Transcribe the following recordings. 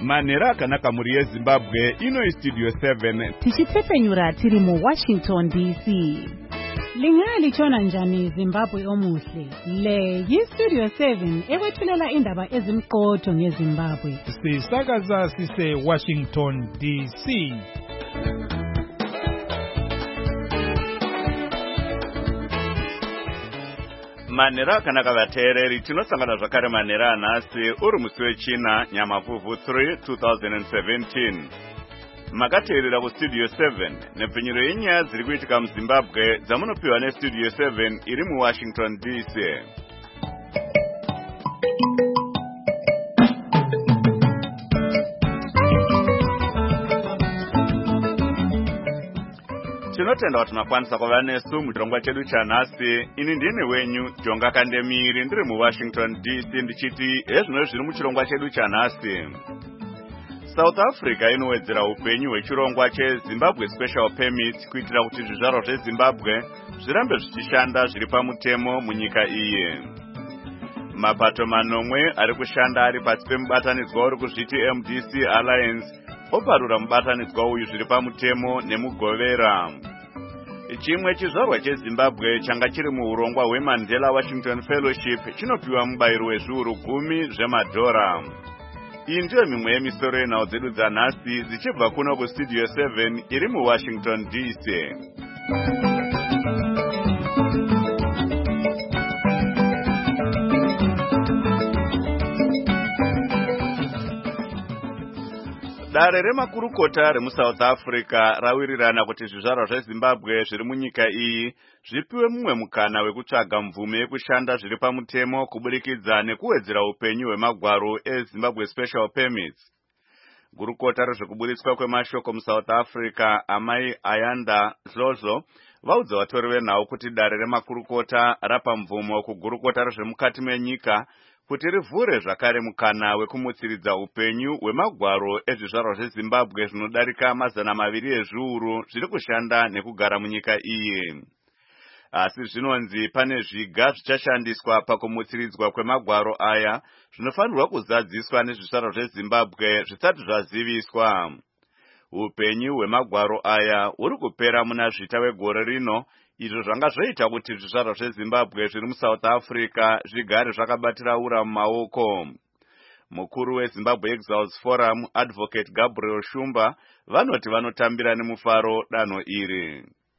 Manhero akanaka muri yeZimbabwe ino iStudio 7 tichitsepenyura tiri muWashington DC. Lingalitshona njani Zimbabwe omuhle? Le yiStudio 7 ekwethulela indaba ezimqotho ngeZimbabwe. Sisakaza sise Washington DC. Manhero akanaka vateereri, tinosangana zvakare manhero anhasi uri musi wechina Nyamavhuvhu 3 2017. Makateerera kuStudio 7 nepfenyuro yenyaya dziri kuitika muZimbabwe dzamunopiwa neStudio 7 iri muWashington DC. Tinotenda kuti makwanisa kuva nesu muchirongwa chedu chanhasi. Ini ndine wenyu Jonga Kandemiri ndiri muWashington DC ndichiti hezvino zviri muchirongwa chedu chanhasi. South Africa inowedzera upenyu hwechirongwa cheZimbabwe Special Permit kuitira kuti zvizvarwa zveZimbabwe zvirambe zvichishanda zviri pamutemo munyika iyi. Mapato manomwe ari kushanda ari pasi pemubatanidzwa uri kuzviti MDC Alliance oparura mubatanidzwa uyu zviri pamutemo nemugovera. Chimwe chizvarwa cheZimbabwe changa chiri muurongwa hweMandela Washington Fellowship chinopiwa mubayiro wezviuru 10 zvemadhora. Iyi ndiyo mimwe yemisoro yenhau dzedu dzanhasi dzichibva kuno kuStudio 7 iri muWashington DC. Dare remakurukota remuSouth Africa rawirirana kuti zvizvarwa zveZimbabwe zviri munyika iyi zvipiwe mumwe mukana wekutsvaga mvume yekushanda zviri pamutemo kuburikidza nekuwedzera upenyu hwemagwaro eZimbabwe Special Permits. Gurukota rezvekuburitswa kwemashoko muSouth Africa Amai Ayanda Dlodlo vaudza vatori venhau kuti dare remakurukota rapa mvumo kugurukota rezvemukati menyika kuti rivhure zvakare mukana wekumutsiridza upenyu hwemagwaro ezvizvarwa zveZimbabwe zvinodarika 200 ezviuru zviri kushanda nekugara munyika iyi. Asi zvinonzi pane zviga zvichashandiswa pakumutsiridzwa kwemagwaro aya zvinofanirwa kuzadziswa nezvizvarwa zveZimbabwe zvisati zvaziviswa. Upenyu hwemagwaro aya huri kupera muna zvita wegore rino, izvo zvanga zvoita kuti zvizvarwa zveZimbabwe zviri muSouth Africa zvigare zvakabatira ura mumaoko. Mukuru weZimbabwe Exiles Forum Advocate Gabriel Shumba vanoti vanotambira nemufaro danho iri.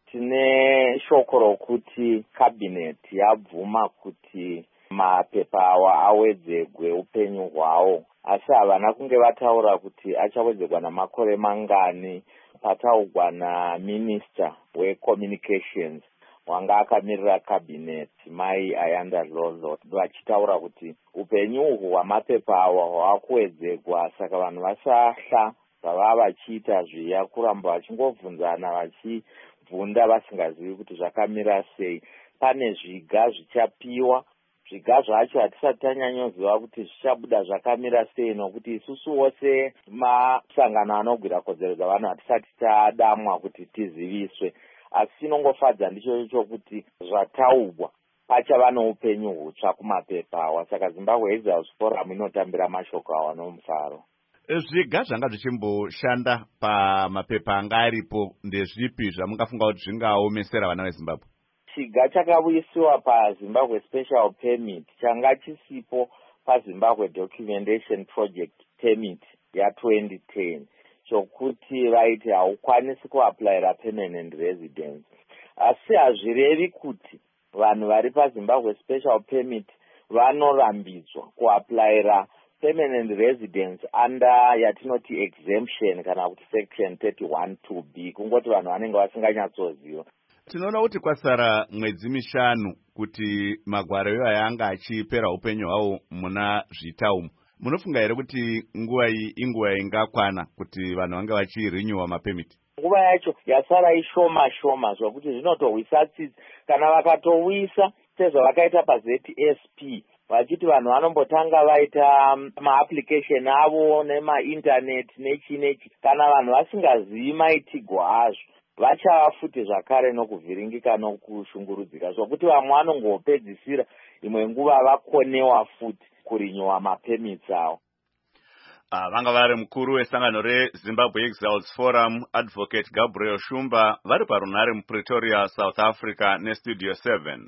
Tine shoko rokuti cabinet yabvuma kuti mapepa awa awedzegwe upenyu hwawo, asi havana kunge vataura kuti achawedzegwa namakore mangani. Pataugwa naMinister weCommunications wanga akamirira cabinet Mai Ayanda Dlodlo vachitaura kuti upenyu uhwu hwamapepa awa hwakuwedzegwa, saka vanhu vasahla zvavava vachiita zviya kuramba vachingovhunzana vachibvunda vasingazivi kuti zvakamira sei. Pane zviga zvichapiwa, zviga zvacho hatisati tanyanyoziva kuti zvichabuda zvakamira sei, nokuti isusu wose masangano anogwira kodzero dzavanhu hatisati tadamwa kuti tiziviswe. Asi chinongofadza ndicho chokuti zvataurwa pachava noupenyu hutsva kumapepa awa, saka Zimbabwe Exiles Forum inotambira mashoko awa nomufaro. Zviga zvanga zvichimboshanda pamapepa anga aripo ndezvipi zvamungafunga kuti zvingaomesera vana veZimbabwe? Chiga chakauyisiwa paZimbabwe Special Permit changa chisipo paZimbabwe Documentation Project Permit ya2010 chokuti vaiti haukwanisi kuaplayira permanent residence. Asi hazvirevi kuti vanhu vari paZimbabwe Special Permit vanorambidzwa kuaplayira permanent residence under yatinoti exemption kana kuti section 31(2)b, kungoti vanhu vanenge vasinganyatsoziva. Tinoona kuti kwasara mwedzi 5 kuti magwaro iwaya anga achipera upenyu hwawo muna zvita umu. Munofunga here kuti nguva iyi inguva ingakwana kuti vanhu vange vachirenewa mapemiti? Nguva yacho yasara ishoma zvokuti zvinotohwisa tsitsi. Kana vakatowisa sezvavakaita paZSP vachiti vanhu vanombotanga vaita maapplication avo nemainternet nechi, kana vanhu vasingazivi maitigwa azvo vachava futi zvakare nokuvhiringika nokushungurudzika, zvokuti vamwe vanongopedzisira imwe nguva vakonewa futi kurinyowa mapemits avo. Vanga vari mukuru wesangano reZimbabwe Exiles Forum, Advocate Gabriel Shumba, vari parunhare muPretoria, South Africa, neStudio 7.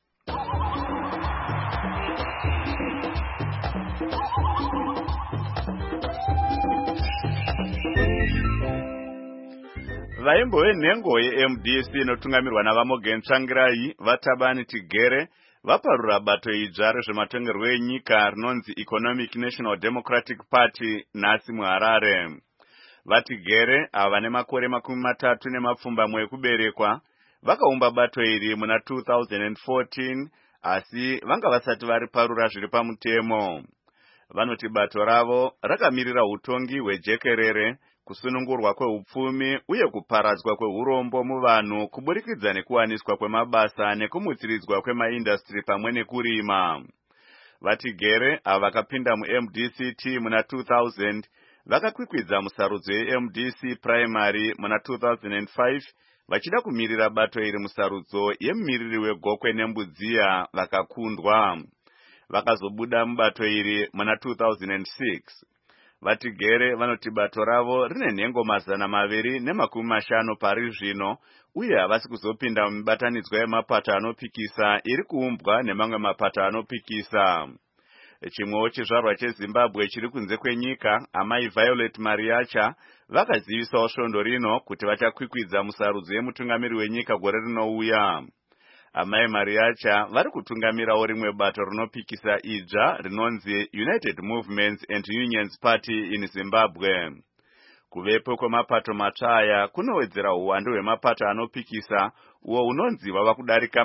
Vaimbo venhengo yeMDC inotungamirwa naVamogen Tsvangirai, Vatabani Tigere, vaparura bato idzva rezvematongerwo enyika rinonzi Economic National Democratic Party nhasi muHarare. Vatigere, ava vane makore 33 ekuberekwa, vakaumba bato iri muna 2014, asi vanga vasati variparura zviri pamutemo. Vanoti bato ravo rakamirira utongi hwejekerere, kusunungurwa kweupfumi uye kuparadzwa kweurombo muvanhu kuburikidza nekuwaniswa kwemabasa nekumutsiridzwa kwemaindastri pamwe nekurima. Vatigere, ava vakapinda muMDCT muna 2000, vakakwikwidza musarudzo yeMDC primary muna 2005, vachida kumirira bato iri musarudzo yemumiriri wegokwe neMbudziya, vakakundwa. Vakazobuda mubato iri muna 2006. Vatigere vanoti bato ravo rine nhengo 250 pari zvino, uye havasi kuzopinda mumibatanidzwa yemapato anopikisa iri kuumbwa nemamwe mapato anopikisa. Chimwewo chizvarwa cheZimbabwe chiri kunze kwenyika, amai Violet Mariacha, vakazivisawo svondo rino kuti vachakwikwidza musarudzo yemutungamiri wenyika gore rinouya. Amai Mariacha vari kutungamirawo rimwe bato rinopikisa idzva rinonzi United Movements and Unions Party in Zimbabwe. Kuvepo kwemapato matsvaya kunowedzera uwandu hwemapato anopikisa, uwo unonzi wava kudarika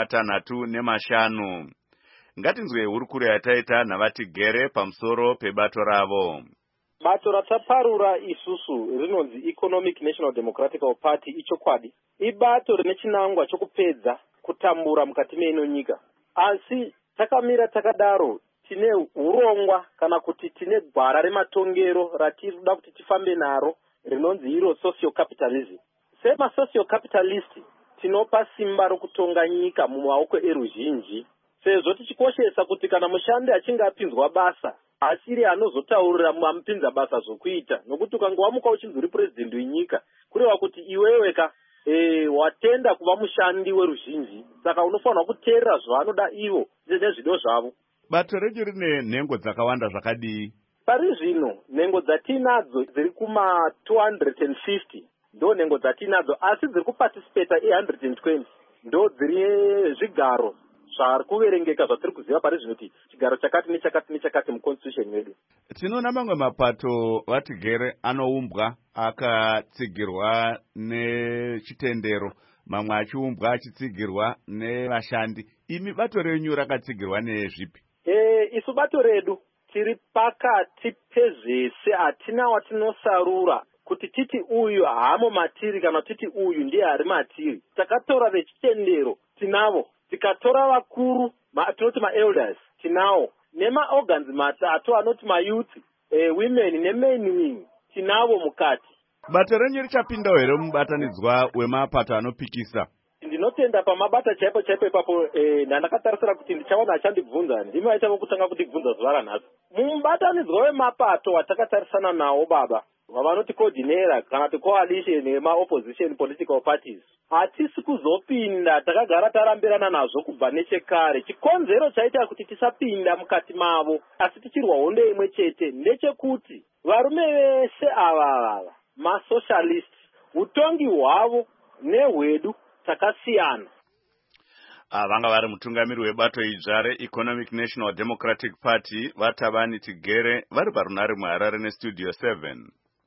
65. Ngatinzwe hurukuro yataita naVatigere pamusoro pebato ravo. Bato rataparura isusu rinonzi Economic National Democratic Party ichokwadi. Ibato rine chinangwa chokupedza kutambura mukati meino nyika. Asi takamira takadaro, tine urongwa kana kuti tine gwara rematongero ratinoda kuti tifambe naro rinonzi iro socio-capitalism. Sema socio-capitalist tinopa simba rokutonga nyika mumaoko eruzhinji, sezvo tichikoshesa kuti kana mushandi achinge apinzwa basa asiri anozotaurira mupinza basa zvokuita, nokuti ukange wamuka uchinzi uri president wenyika kureva kuti iwewe watenda kuva mushandi weruzhinji, saka unofanirwa kuteerera zvavanoda ivo nezvido zvavo. Bato redu rine nhengo dzakawanda zvakadii? Pari zvino nhengo dzatinadzo dziri kuma 250 ndo nhengo dzatinadzo, asi dziri kuparticipata 120 ndo dziri zvigaro zvari kuverengeka zvatiri kuziva pari zvino kuti chigaro chakati nechakati nechakati muconstitution medu. Tinoona mamwe mapato Vatigere anoumbwa akatsigirwa nechitendero, mamwe achiumbwa achitsigirwa nevashandi. Imi bato renyu rakatsigirwa nezvipi? Isu bato redu tiri pakati pezvese, hatina watinosarura kuti titi uyu haamo matiri kana titi uyu ndiye ari matiri. Takatora vechitendero tinavo, tikatora vakuru tinoti ma-elders tinavo, nema-organs matatu anoti ma-youth, women ne-main wing tinavo mukati. Bato renyu richapindawo here mubatanidzwa wemapato anopikisa? Ndinotenda pamabata chaipo chaipo ipapo, ndandakatarisira kuti ndichawana achandibvunza, ndimi aitava kutanga kutibvunza zuva ranhasi. Mubatanidzwa wemapato watakatarisana nawo baba, wavanoti coordinator kana kuti coalition yema-opposition political parties, hatisi kuzopinda, takagara tarambirana nazvo kubva nechekare. Chikonzero chaita kuti tisapinda mukati mavo asi tichirwa hondo imwe chete ndechekuti varume vese ava ma-socialist, utongi hwavo nehwedu takasiyana. Vanga vari mutungamiri webato idzva reEconomic National Democratic Party, Vatabani Tigere, vari parunhare muHarare neStudio 7.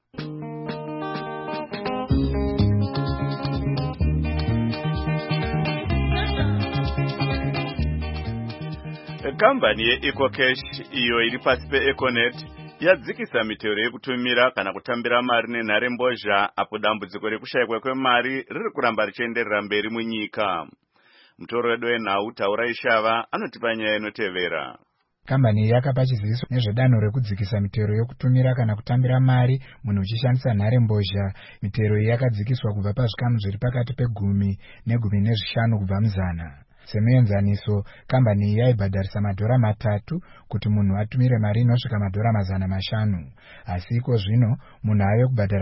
Kambani yeEcocash, iyo iri pasi peEconet, yadzikisa mitero yekutumira kana kutambira mari nenharembozha apo dambudziko rekushayikwa kwemari riri kuramba richienderera mberi munyika. Mutoro wedu wenhau Taurai Shava anotipa nyaya inotevera. Kambani iyi yakapa chiziviso nezvedanho rekudzikisa mitero yokutumira kana kutambira mari munhu uchishandisa nharembozha. Mitero iyi yakadzikiswa kubva pazvikamu zviri pakati pe10 ne15 kubva muzana. Semuenzaniso, kambani iyi yaibhadharisa $3 kuti munhu atumire mari inosvika $500. Asi iko zvino munhu ave kubhadhara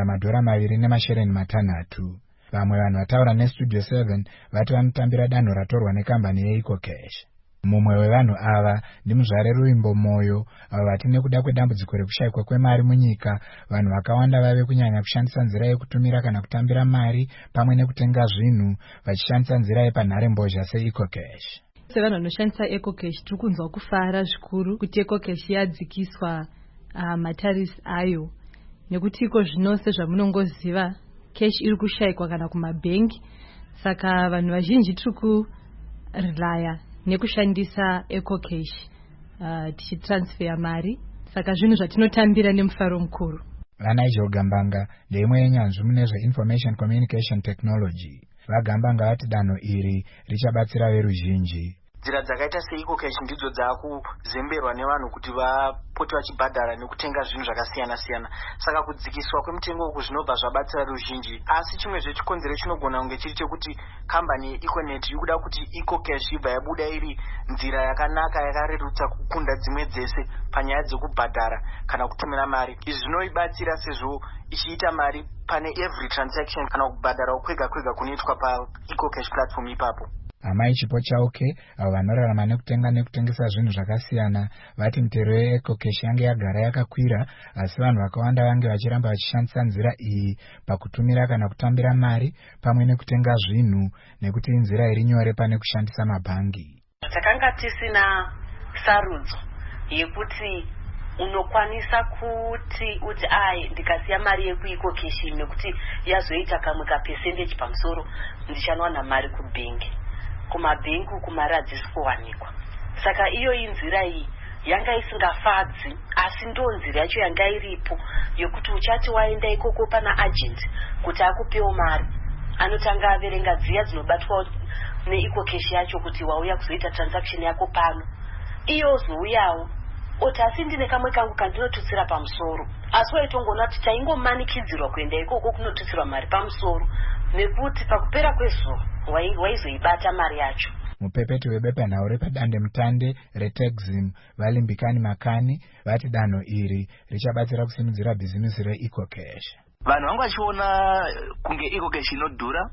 $2.6. Vamwe vanhu vataura neStudio 7 vati vanotambira danho ratorwa nekambani yeEcoCash. Mumwe wevanhu ava ndimuzvare Ruimbo Moyo, avo vati nekuda kwedambudziko rekushayikwa kwemari munyika, vanhu vakawanda vave kunyanya kushandisa nzira yekutumira kana kutambira mari pamwe nekutenga zvinhu vachishandisa nzira yepanharembozha seEcoCash. Sevanhu vanoshandisa EcoCash tiri kunzwa kufara zvikuru kuti EcoCash yadzikiswa matarisi ayo, nekuti iko zvino sezvamunongoziva cash iri kushayikwa kana kumabhengi, saka vanhu vazhinji tiri kurilaya nekushandisa EcoCash tichitransfer mari, saka zvinhu zvatinotambira nemufaro mukuru. VaNigel Gambanga ndeimwe yenyanzvi mune zve-information communication technology. VaGambanga vati danho iri richabatsira veruzhinji. Nzira dzakaita seEcoCash ndidzo dzakuzemberwa nevanhu kuti vapote vachibhadhara nekutenga zvinhu zvakasiyana siyana. Saka kudzikiswa kwemutengo uku zvinobva zvabatsira ruzhinji. Asi chimwe zvechikonzero chinogona kunge chiri chekuti kambani yeEconet iri kuda kuti EcoCash ibva yabuda iri nzira yakanaka yakarerutsa kukunda dzimwe dzese panyaya dzekubhadhara kana kutumira mari. Izvi zvinoibatsira sezvo ichiita mari pane every transaction kana kubhadhara kwega kwega kunoitwa paEcoCash platform ipapo. Amai Chipo Chauke, avo vanorarama nekutenga nekutengesa zvinhu zvakasiyana, vati mitero yeEcoCash yange yagara yakakwira, asi vanhu vakawanda vange vachiramba vachishandisa nzira iyi pakutumira kana kutambira mari pamwe nekutenga zvinhu, nekuti nzira iri nyore pane kushandisa mabhangi. Takanga tisina sarudzo yekuti unokwanisa kuti uti ndikasiya mari yekuEcoCash nekuti yazoita kamwe kapercentage pamusoro ndichanowana mari kubhengi. Kumabhengi kumari hadzisi kuwanikwa. Saka iyo inzira iyi yanga isingafadzi, asi ndo nzira yacho yanga iripo yokuti uchati waenda ikoko pana agent kuti akupewo mari, anotanga averenga dziya dzinobatwa neEcoCash yacho kuti wauya kuzoita transaction yako pano. Iyo zouyawo oti asi ndine kamwe kangu kandinotutsira pamusoro, asi waitongona kuti taingomanikidzirwa kuenda ikoko kunotutsirwa mari pamusoro, nekuti pakupera kwezuva waizoibata mari yacho. Mupepeti webepanhau repadande mutande reTexim Valimbikani Makani vati danho iri richabatsira kusimudzira bhizimusi reEcoCash. Vanhu vanga vachiona kunge EcoCash inodhura,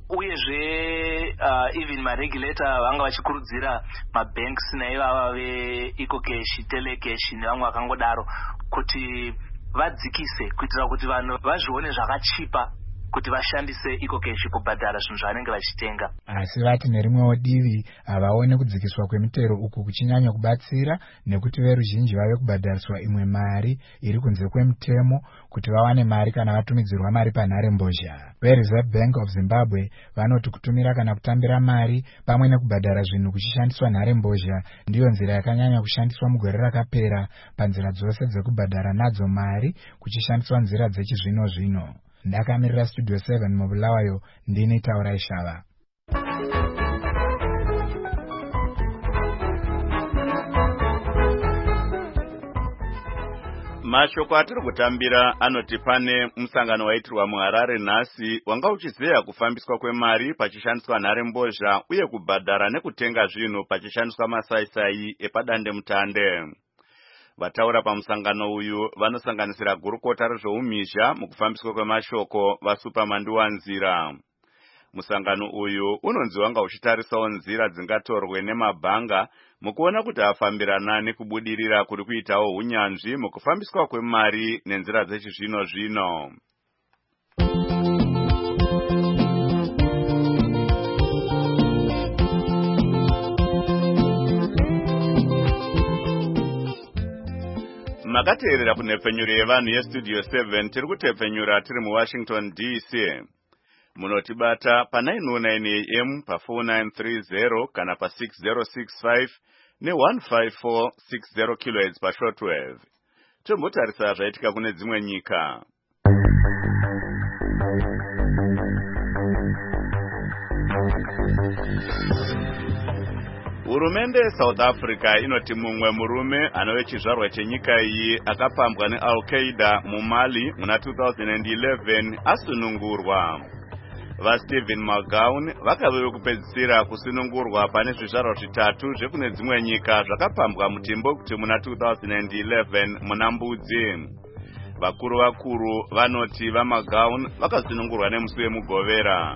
uyezve even maregulator vanga vachikurudzira mabanks naivava veEcoCash, Telecash nevamwe vakangodaro kuti vadzikise kuitira kuti vanhu vazvione zvakachipa kuti vashandise EcoCash kubhadhara zvinhu zvavanenge vachitenga. Asi vati nerimwewo divi havaone kudzikiswa kwemitero uku kuchinyanya kubatsira, nekuti veruzhinji vave kubhadhariswa imwe mari iri kunze kwemutemo kuti vawane mari kana vatumidzirwa mari panharembozha. VeReserve Bank of Zimbabwe vanoti kutumira kana kutambira mari pamwe nekubhadhara zvinhu kuchishandiswa nharembozha ndiyo nzira yakanyanya kushandiswa mugore rakapera panzira dzose dzekubhadhara nadzo mari kuchishandiswa nzira dzechizvino zvino. Ndakamirira Studio 7 mubulawayo, ndini Taurai Shava. Mashoko atiri kutambira anoti pane musangano waitirwa muHarare nhasi wanga uchizeya kufambiswa kwemari pachishandiswa nharembozha uye kubhadhara nekutenga zvinhu pachishandiswa masaisai epadande mutande. Vataura pamusangano uyu vanosanganisira gurukota rezveumhizha mukufambiswa kwemashoko vaSuperman Wanzira. Musangano uyu unonzi wanga uchitarisawo nzira dzingatorwe nemabhanga mukuona kuti afambirana nekubudirira kuri kuitawo unyanzvi mukufambiswa kwemari nenzira dzechizvino zvino. Makateerera kunhepfenyuro yevanhu yeStudio 7 tiri kutepfenyura tiri muWashington DC. Munotibata pa909 AM pa4930 kana pa6065 ne15460 kHz pashortwave. Tombotarisa zvaitika kune dzimwe nyika. Hurumende South Africa inoti mumwe murume anove chizvarwa chenyika iyi akapambwa neAl-Qaeda muMali muna 2011 asunungurwa. vaStephen Magowan vakave vekupedzisira kusunungurwa pane zvizvarwa zvitatu zvekune dzimwe nyika zvakapambwa mutimbo kuti muna 2011 muna Mbudzi. Vakuru vanoti vaMagowan vakasunungurwa nemusi weMugovera.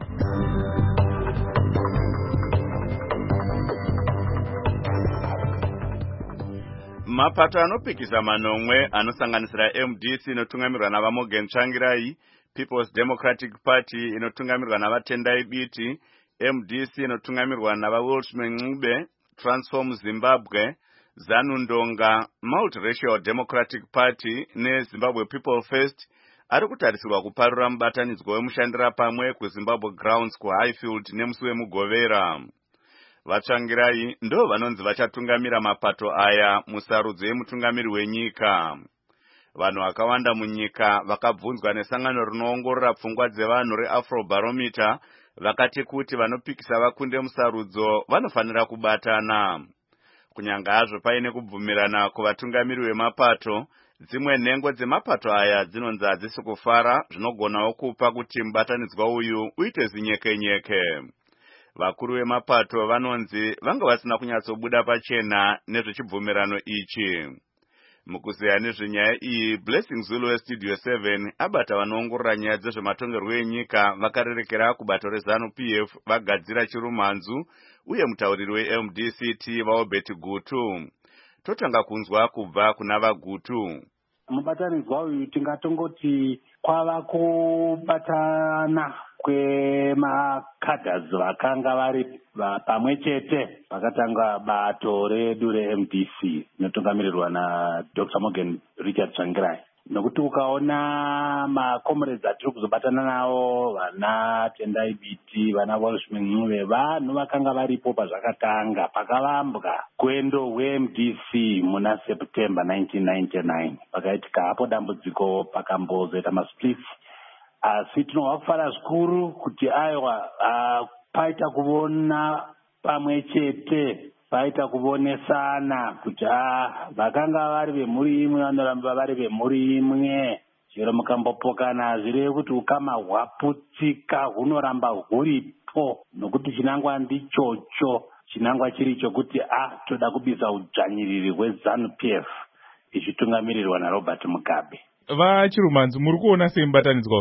Mapato anopikisa manomwe anosanganisira MDC inotungamirwa navaMorgan Tsvangirai, People's Democratic Party inotungamirwa navaTendai Biti, MDC inotungamirwa navaWelshman Ncube, Transform Zimbabwe, ZANU Ndonga, Multiracial Democratic Party neZimbabwe People First ari kutarisirwa kuparura mubatanidzwa wemushandira pamwe kuZimbabwe Grounds kuHighfield nemusi weMugovera. Vatsvangirai ndo vanonzi vachatungamira mapato aya musarudzo yemutungamiri wenyika. Vanhu vakawanda munyika vakabvunzwa nesangano rinoongorora pfungwa dzevanhu reAfrobarometer vakati kuti vanopikisa vakunde musarudzo vanofanira kubatana. Kunyanga hazvo paine kubvumirana kuvatungamiri vemapato, dzimwe nhengo dzemapato aya dzinonzi hadzisi kufara, zvinogonawo kupa kuti mubatanidzwa uyu uite zinyekenyeke. Vakuru vemapato vanonzi vanga vasina kunyatsobuda pachena nezvechibvumirano ichi. Mukuzeya nezvenyaya iyi, Blessing Zulu weStudio 7 abata vanoongorora nyaya dzezvematongerwo enyika vakarerekera kubato reZANU-PF vagadzira Chirumanzu uye mutauriri weMDCT vaObert Gutu. Totanga kunzwa kubva kuna vaGutu. Mubatanidzwa uyu tingatongoti kwava kubatana kwemakadhazi vakanga vari pamwe chete vakatanga bato redu reMDC inotungamirirwa naDr. Morgan Richard Tsvangirai. Nokuti ukaona makomrades atiri kuzobatana navo, vana Tendai Biti, vana Welshman Ncube, vanhu vakanga varipo pazvakatanga pakavambwa kwendo weMDC muna September 1999. Pakaitika hapo dambudziko pakambozoita masplits. Asi tinobva kufara zvikuru kuti aiwa paita kuvona pamwe chete, paita kuvonesana kuti vakanga vari vemhuri imwe vanoramba vari vemhuri imwe. Chero mukambopokana zvireve kuti ukama hwaputsika hunoramba huripo, nokuti chinangwa ndichocho, chinangwa chiri chokuti toda kubisa udzvanyiriri hweZANU-PF ichitungamirirwa naRobert Mugabe. VaChirumanzu, muri kuona sei mubatanidzwa?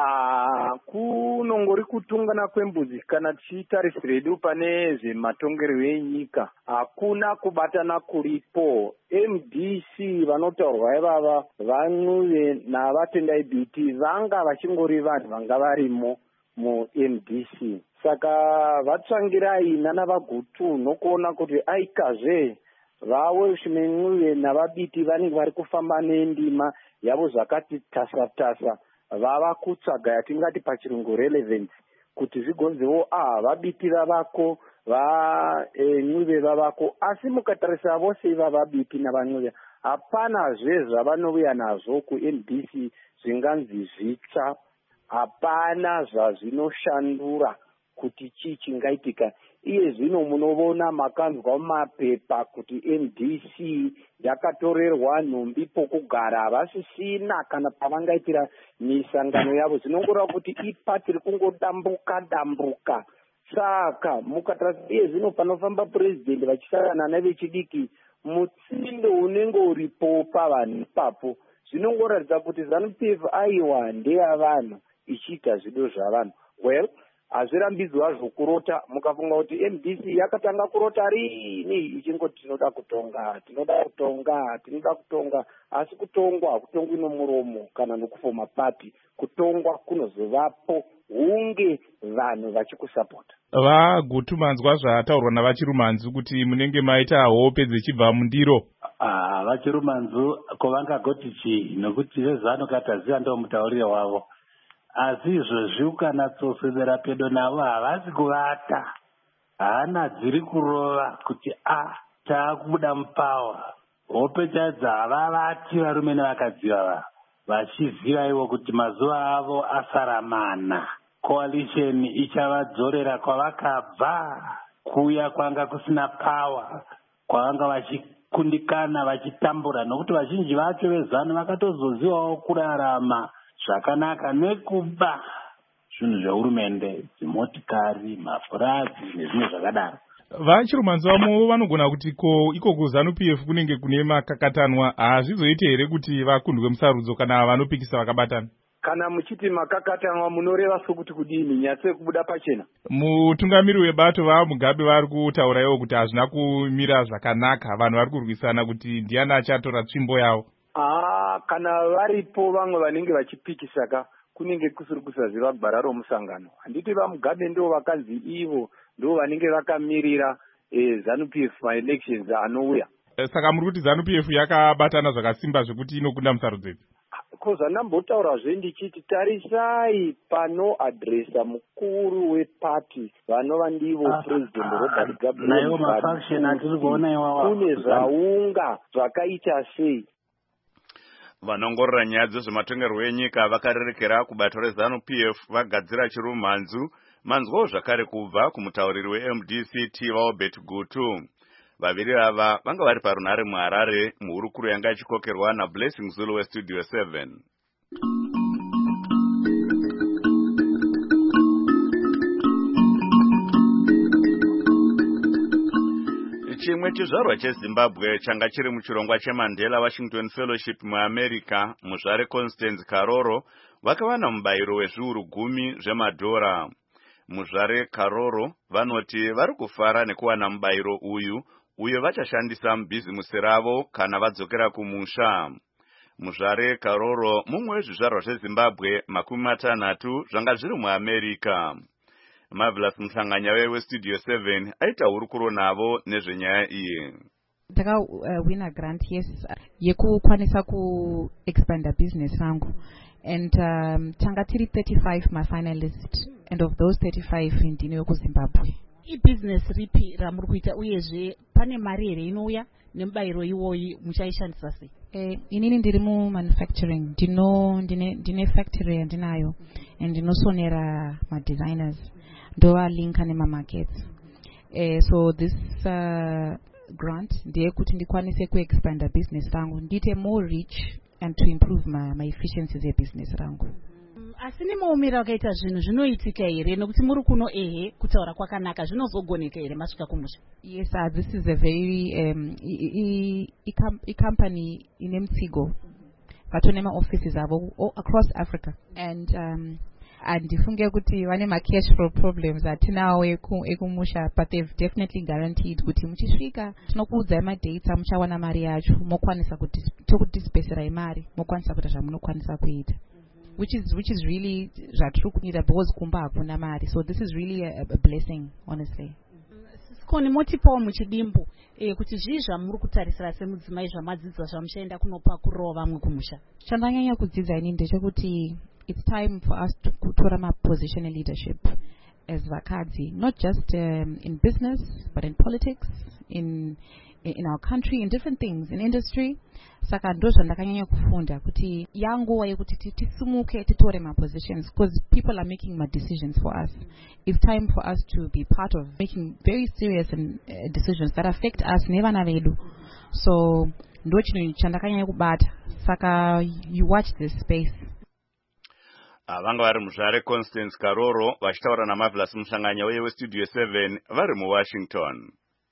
Kunongori kutungana kwembudzi kana tichitarisira pane zvematongerwo enyika. Hakuna kubatana kuripo. MDC vanotaurwa ivava vaNcube navaTendai Biti vanga vachingori vanhu vanga varimo muMDC. Saka vaTsvangirai nanavaGutu nokuona kuti aikazve vaWelshman Ncube navaBiti vanenge vari kufamba nendima yavo zvakati tasa-tasa. Vava kutsvaga yatingati pachirungu relevance kuti zvigonzewo vaBiti vavako, vaNcube vavako. Asi mukatarisa vose ivava vaBiti navaNcube hapanazve zvavanouya nazvo kuMDC zvinganzi zvitsva. Hapana zvazvinoshandura kuti chii chingaitika. Iye zvino munovona makanzwa mumapepa kuti MDC yakatorerwa nhumbi pokugara havasisina kana pavangaitira misangano yavo. Zvinongoreva kuti ipati rikungodambuka. Saka mukatarisa iye zvino panofamba purezidendi vachisangana nevechidiki, mutsindo unenge uripo pavanhu ipapo zvinongoratidza kuti ZANU-PF aiwa ndeyavanhu ichiita zvido zvavanhu. Well, hazvirambidzwa zvokurota. Mukafunga kuti MDC yakatanga kurota rini ichingoti tinoda kutonga. Asi kutongwa hakutongwi nomuromo kana nokufoma pati. Kutongwa kunozovapo hunge vanhu vachikusapota. VaGutu, manzwa zvataurwa navaChirumanzu kuti munenge maita hope dzichibva mundiro? VaChirumanzu kovangagoti chii, nokuti vezano kataziva ndo mutaurire wavo. Asi izvozvi ukanatsoswedera pedo navo havasi kuvata, hana dziri kurova kuti taakubuda mupawa. Hope chaidzo havavati varume nevakadzi vava, vachiziva ivo kuti mazuva avo asaramana. Coalition ichavadzorera kwavakabva, kuya kwanga kusina pawa, kwavanga vachikundikana vachitambura, nokuti vazhinji vacho vezano vakatozozivawo kurarama zvakanaka nekuba zvinhu zvehurumende, dzimotikari, mafurazi nezvimwe zvakadaro. Vachirumanzi vamo vanogona kuti iko kuZANU-PF kunenge kune makakatanwa, hazvizoite here kuti vakundwe musarudzo kana vanopikisa vakabatana? Kana muchiti makakatanwa munoreva sokuti kudini, nyatse kubuda pachena? Mutungamiri webato vaMugabe vari kutaura iwo kuti hazvina kumira zvakanaka, vanhu vari kurwisana kuti ndiani achatora tsvimbo yavo. Kana varipo vamwe vanenge vachipikisaka kunenge kusiri kusaziva gwara romusangano. Handiti vaMugabe ndo vakanzi ivo ndo vanenge vakamirira ZANU-PF ma-elections anouya. Saka muri kuti ZANU-PF yakabatana zvakasimba zvekuti inokunda musarudzo idzi? Koza ndambotaurazve ndichiti tarisai panoadresa mukuru wepati vanova ndivo President Robert Gabriel kune zvaunga zvakaita sei. Vanongorora nyaya dzezvematongerwo enyika vakarerekera kubato reZANU-PF vagadzira chirumhanzu manzwawo zvakare kubva kumutauriri weMDC Robert Gutu. Vaviri ava vanga vari parunhare muHarare muhurukuru yanga ichikokerwa naBlessing Zulu weStudio 7. Chimwe chizvarwa cheZimbabwe changa chiri muchirongwa cheMandela Washington Fellowship muAmerica, muzvare Constance Karoro vakawana mubayiro wezviuru 10 zvemadhora. Muzvare Karoro vanoti vari kufara nekuwana mubayiro uyo vachashandisa mubhizimusi ravo kana vadzokera kumusha. Muzvare Karoro mumwe wezvizvarwa zveZimbabwe 60 zvanga zviri muAmerica. Marvelous Mhlanganya weStudio 7 aita hurukuro navo nezvenyaya iyi. Wina grant yekukwanisa ku-expanda business rangu. And tanga tiri 35 ma-finalist. And of those 35 ndine yokuZimbabwe. Business ripi ramuri kuita uyezve pane mari here inouya nemubayiro iwoyi muchaishandisa sei? Inini ndiri mu-manufacturing. Ndine factory yandinayo. And ndinosonera ma-designers. Ndova linka nema-markets. So this grant ndiye kuti ndikwanise ku-expanda business rangu. Ndite more rich and to improve my efficiencies yebusiness rangu. Asi nemuumira wakaita zvinhu zvinoitika here nokuti muri kuno kutaura kwakanaka zvinozogoneka here masvika kumusha? Yes, this is a very company ine mutsigo vatone ma-offices avo across Africa and andifunge kuti vane ma-cash flow problems atinawo ekumusha, but they've definitely guaranteed kuti muchisvika tinokuudzai ma-data muchawana mari yacho mokwanisa kuti tokudispeserai mari mokwanisa kuita zvamunokwanisa kuita. Which is really zvatiri kunyita because kumba hakuna mari. So this is really a blessing, honestly. Koni motipawo muchidimbu kuti zvii zvamuri kutarisira semudzimai zvamadzidza zvamuchaenda kunopa kurova vamwe kumusha? Chandanyanya kudzidza ini ndechekuti it's time for us to kutora ma-position in leadership as vakadzi, not just in business but in politics, in our country, in different things, in industry. Saka ndo zvandakanyanya kufunda kuti yanguva yekuti tisumuke titore ma-positions because people are making ma-decisions for us. It's time for us to be part of making very serious decisions that affect us nevana vedu. So ndo chinhu chandakanyanya kubata. Saka you watch this space. Vanga vari muzvare Constance Karoro vachitaura naMarvelous Mhlanganya weStudio 7 vari muWashington.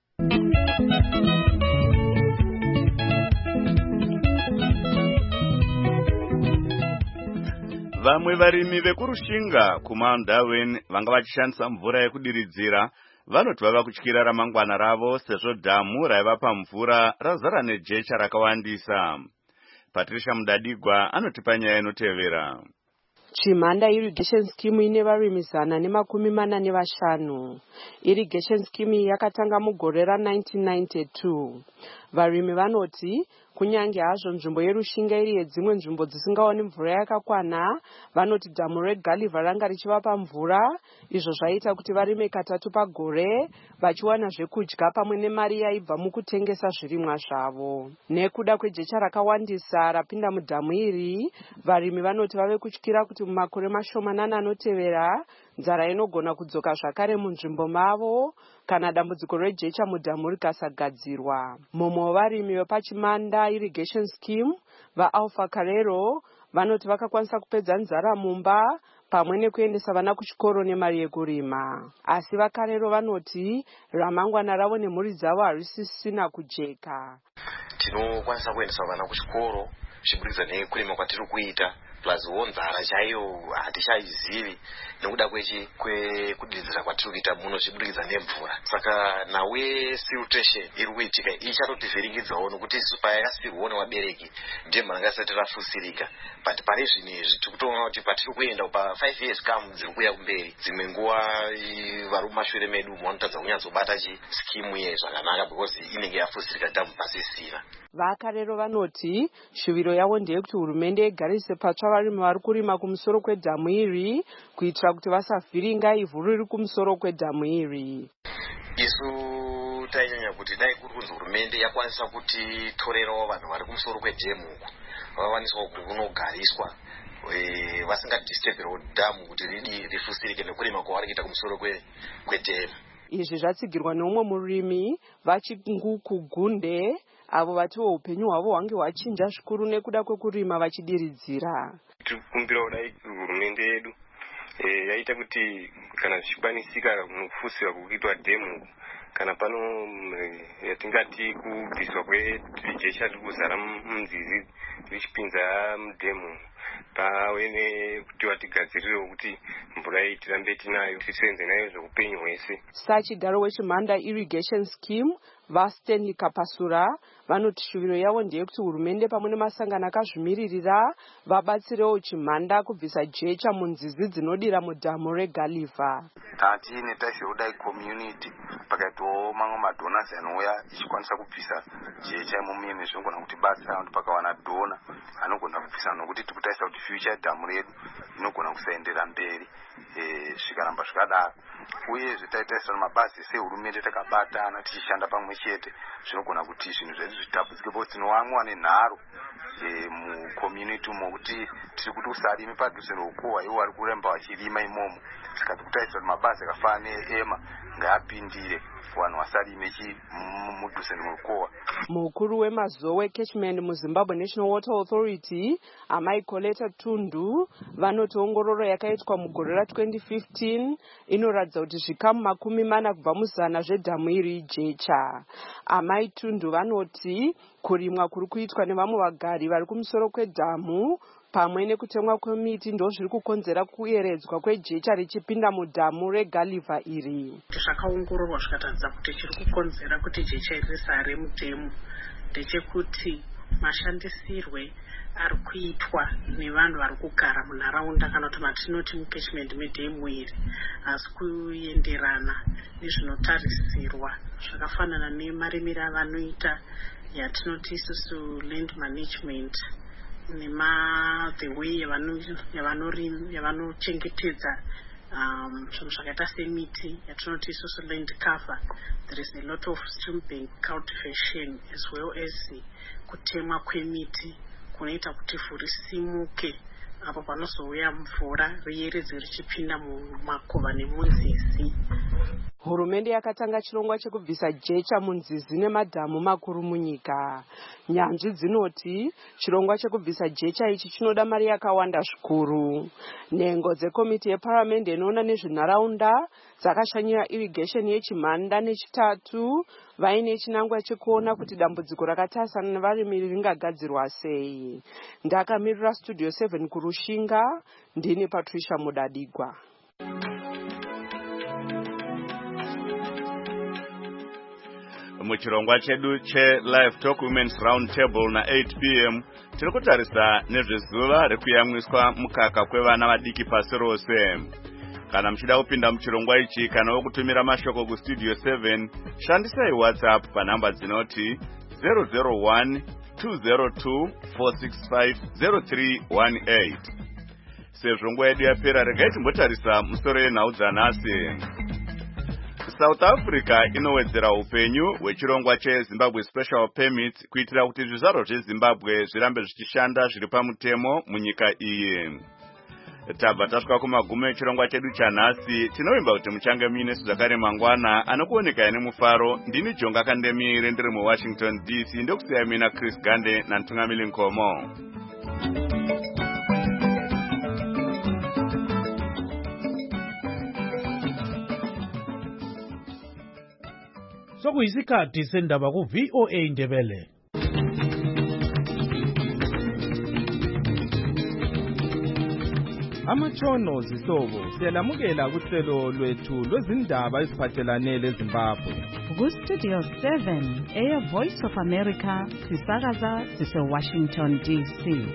Vamwe varimi vekurushinga kuMount Darwin vanga vachishandisa mvura yekudiridzira vanoti vava kutyira ramangwana ravo sezvo dhamu raivapa mvura razara nejecha rakawandisa. Patricia Mudadigwa anotipa nyaya inotevera. Chimhanda irrigation scheme ine varimi 145. Irrigation scheme yakatanga mugore ra1992. Varimi vanoti kunyange hazvo nzvimbo yerushinga iri yedzimwe nzvimbo dzisingaoni mvura yakakwana, vanoti dhamu reGulliver ranga richivapa mvura, izvo zvaita kuti varime katatu pagore vachiwana zvekudya pamwe nemari yaibva mukutengesa zvirimwa zvavo. Nekuda kwejecha rakawandisa rapinda mudhamu iri, varimi vanoti vave kutyira kuti mumakore mashomanana anotevera nzara inogona kudzoka zvakare munzvimbo mavo kana dambudziko rejecha mudhamu rikasagadzirwa. Mumwe wevarimi vepachimanda irrigation scheme vaAlpha Carrero vanoti vakakwanisa kupedza nzara mumba pamwe nekuendesa vana kuchikoro nemari yekurima. Asi vakarero vanoti ramangwana ravo nemhuri dzavo harisisina kujeka. Tinokwanisa kuendesa vana kuchikoro zvichibudikidza nekurima kwatiri kuita, plus nzara chaiyo hatichaizivi nekuda kwekudiridzira kwatiri kuita muno zvichibudikidza nemvura. Saka nawe siltation iri kuitika ichatotivhiringidzawo nokuti isu payakasirwawo nevabereki ndiye mhanga isati rafusirika. But pane zvinezvi tiri kutoona kuti patiri kuenda pa5 years kam dziri kuuya kumberi, dzimwe nguva vari mumashure medu vanotadza kunyatsobata chiskimu iye zvakanaka because inenge yafusirika dhamu pasisina. Vakarero vanoti shuviro yavo ndeyekuti hurumende igarise patsva varimi vari kurima kumusoro kwedhamu iri kuitira kuti vasavhiringa ivhu riri kumusoro kwedhamu iri. Isu tainyanya kuti dai kuri kunzi hurumende yakwanisa kuti torerawo vanhu vari kumusoro kwedhamu uku vavawaniswa kunogariswa vasingadisturbewo dhamu kuti rifusirike nekurima kwavari kuita kumusoro kwedhamu. Izvi zvatsigirwa neumwe murimi vachingukugunde avo vatiwo upenyu hwavo hwange hwachinja zvikuru nekuda kwekurimwa vachidiridzira. Tikukumbira kudai hurumende yedu yaita kuti kana zvichikwanisika nokufusirwa kuitwa dhemu kana pano yatingati kubviswa kwejecha riri kuzara munzizi richipinza mudhemu pave nekuti vatigadzirirewo kuti mvura iyi tirambe tinayo tisenze nayo zveupenyu hwese. Sachigaro wechimhanda irrigation scheme vaStanley Kapasura vanoti shuviro yavo ndeyekuti hurumende pamwe nemasangano akazvimiririra vabatsirewo chimhanda kubvisa jecha munzizi dzinodira mudhamu reGulliver. Tatiine taishodai community pakaitawo mamwe madonors anouya ichikwanisa kubvisa jecha imomo zvinogona kuti batsira kuti pakawana dona anogona kubvisa nokuti tikutaisa kuti future dhamu redu inogona kusaendera mberi zvikaramba zvikadaro. Uyezve taitaisa mabasa sehurumende takabatana tichishanda pamwe chete zvinogona kuti zvinhu zvedu zvitapudzike bo tinowamwa nenharo mucommunity umo kuti tiri kuti usarimi padhuze noukohwa iwo vari kuremba vachirima imomo. Saka tikutaisa kuti mabasa akafanana neEMA ngaapindire vanhu vasarime mudhuze noukohwa. Mukuru wemazowe Catchment muZimbabwe National Water Authority Amai Coletta Tundu vanoti ongororo yakaitwa mugore ra2015 inoratidza kuti zvikamu 40 kubva muzana zvedhamu iri ijecha. Amai Tundu vanoti kurimwa kuri kuitwa nevamwe vagari vari kumusoro kwedhamu pamwe nekutemwa kwemiti ndo zviri kukonzera kuyeredzwa kwejecha richipinda mudhamu reGulliver iri. Zvakaongororwa zvikaratidza kuti chiri kukonzera kuti jecha iri risare mudhamu ndechekuti mashandisirwe ari kuitwa nevanhu vari kugara munharaunda kana kuti matinoti mukatchment medhamu iri asi kuenderana nezvinotarisirwa zvakafanana nemarimiro avanoita yatinoti isusu land management the way yavanochengetedza zvinhu zvakaita semiti yatinoti isusu land cover. There is a lot of stream bank cultivation as well as kutemwa kwemiti kunoita kuti ivhu risimuke apo panozouya mvura riyeredze richipinda mumakoba nemunzizi. Hurumende yakatanga chirongwa chekubvisa jecha munzizi nemadhamu makuru munyika. Nyanzvi dzinoti chirongwa chekubvisa jecha ichi chinoda mari yakawanda zvikuru. Nhengo dzekomiti yeparamende inoona nezvenharaunda dzakashanyira irrigation yechimhanda nechitatu vaine chinangwa chekuona kuti dambudziko rakatasana nevarimi ringagadzirwa sei. Ndakamirira Studio 7 kurushinga, ndini Patricia Mudadigwa. Muchirongwa chedu che-Live Talk Women's Round Table na 8 p.m. tiri kutarisa nezvezuva rekuyamwiswa mukaka kwevana vadiki pasi rose. Kana muchida kupinda muchirongwa ichi kana wokutumira mashoko kuStudio 7, shandisai WhatsApp panhamba dzinoti 001-202-465-0318. Sezvo nguva yedu yapera, regai timbotarisa musoro yenhau dzanhasi. South Africa inowedzera upenyu hwechirongwa cheZimbabwe Special Permit kuitira kuti zvizvarwa zveZimbabwe zvirambe zvichishanda zviri pamutemo munyika iyi. Tabva tasvika kumagumo echirongwa chedu chanhasi. Tinovimba kuti muchange muinesu zvakare mangwana anokuoneka nemufaro. Ndini Jonga Kandemire ndiri muWashington DC, ndokusiyai mina Chris Gande naNtungamili Nkomo. sokuyisikhathi sendaba ku-VOA Indebele. Amatshono zihlobo siyalamukela kuhlelo lwethu lwezindaba eziphathelane leZimbabwe. Ku-Studio 7 Air Voice of America sisakaza sise-Washington DC.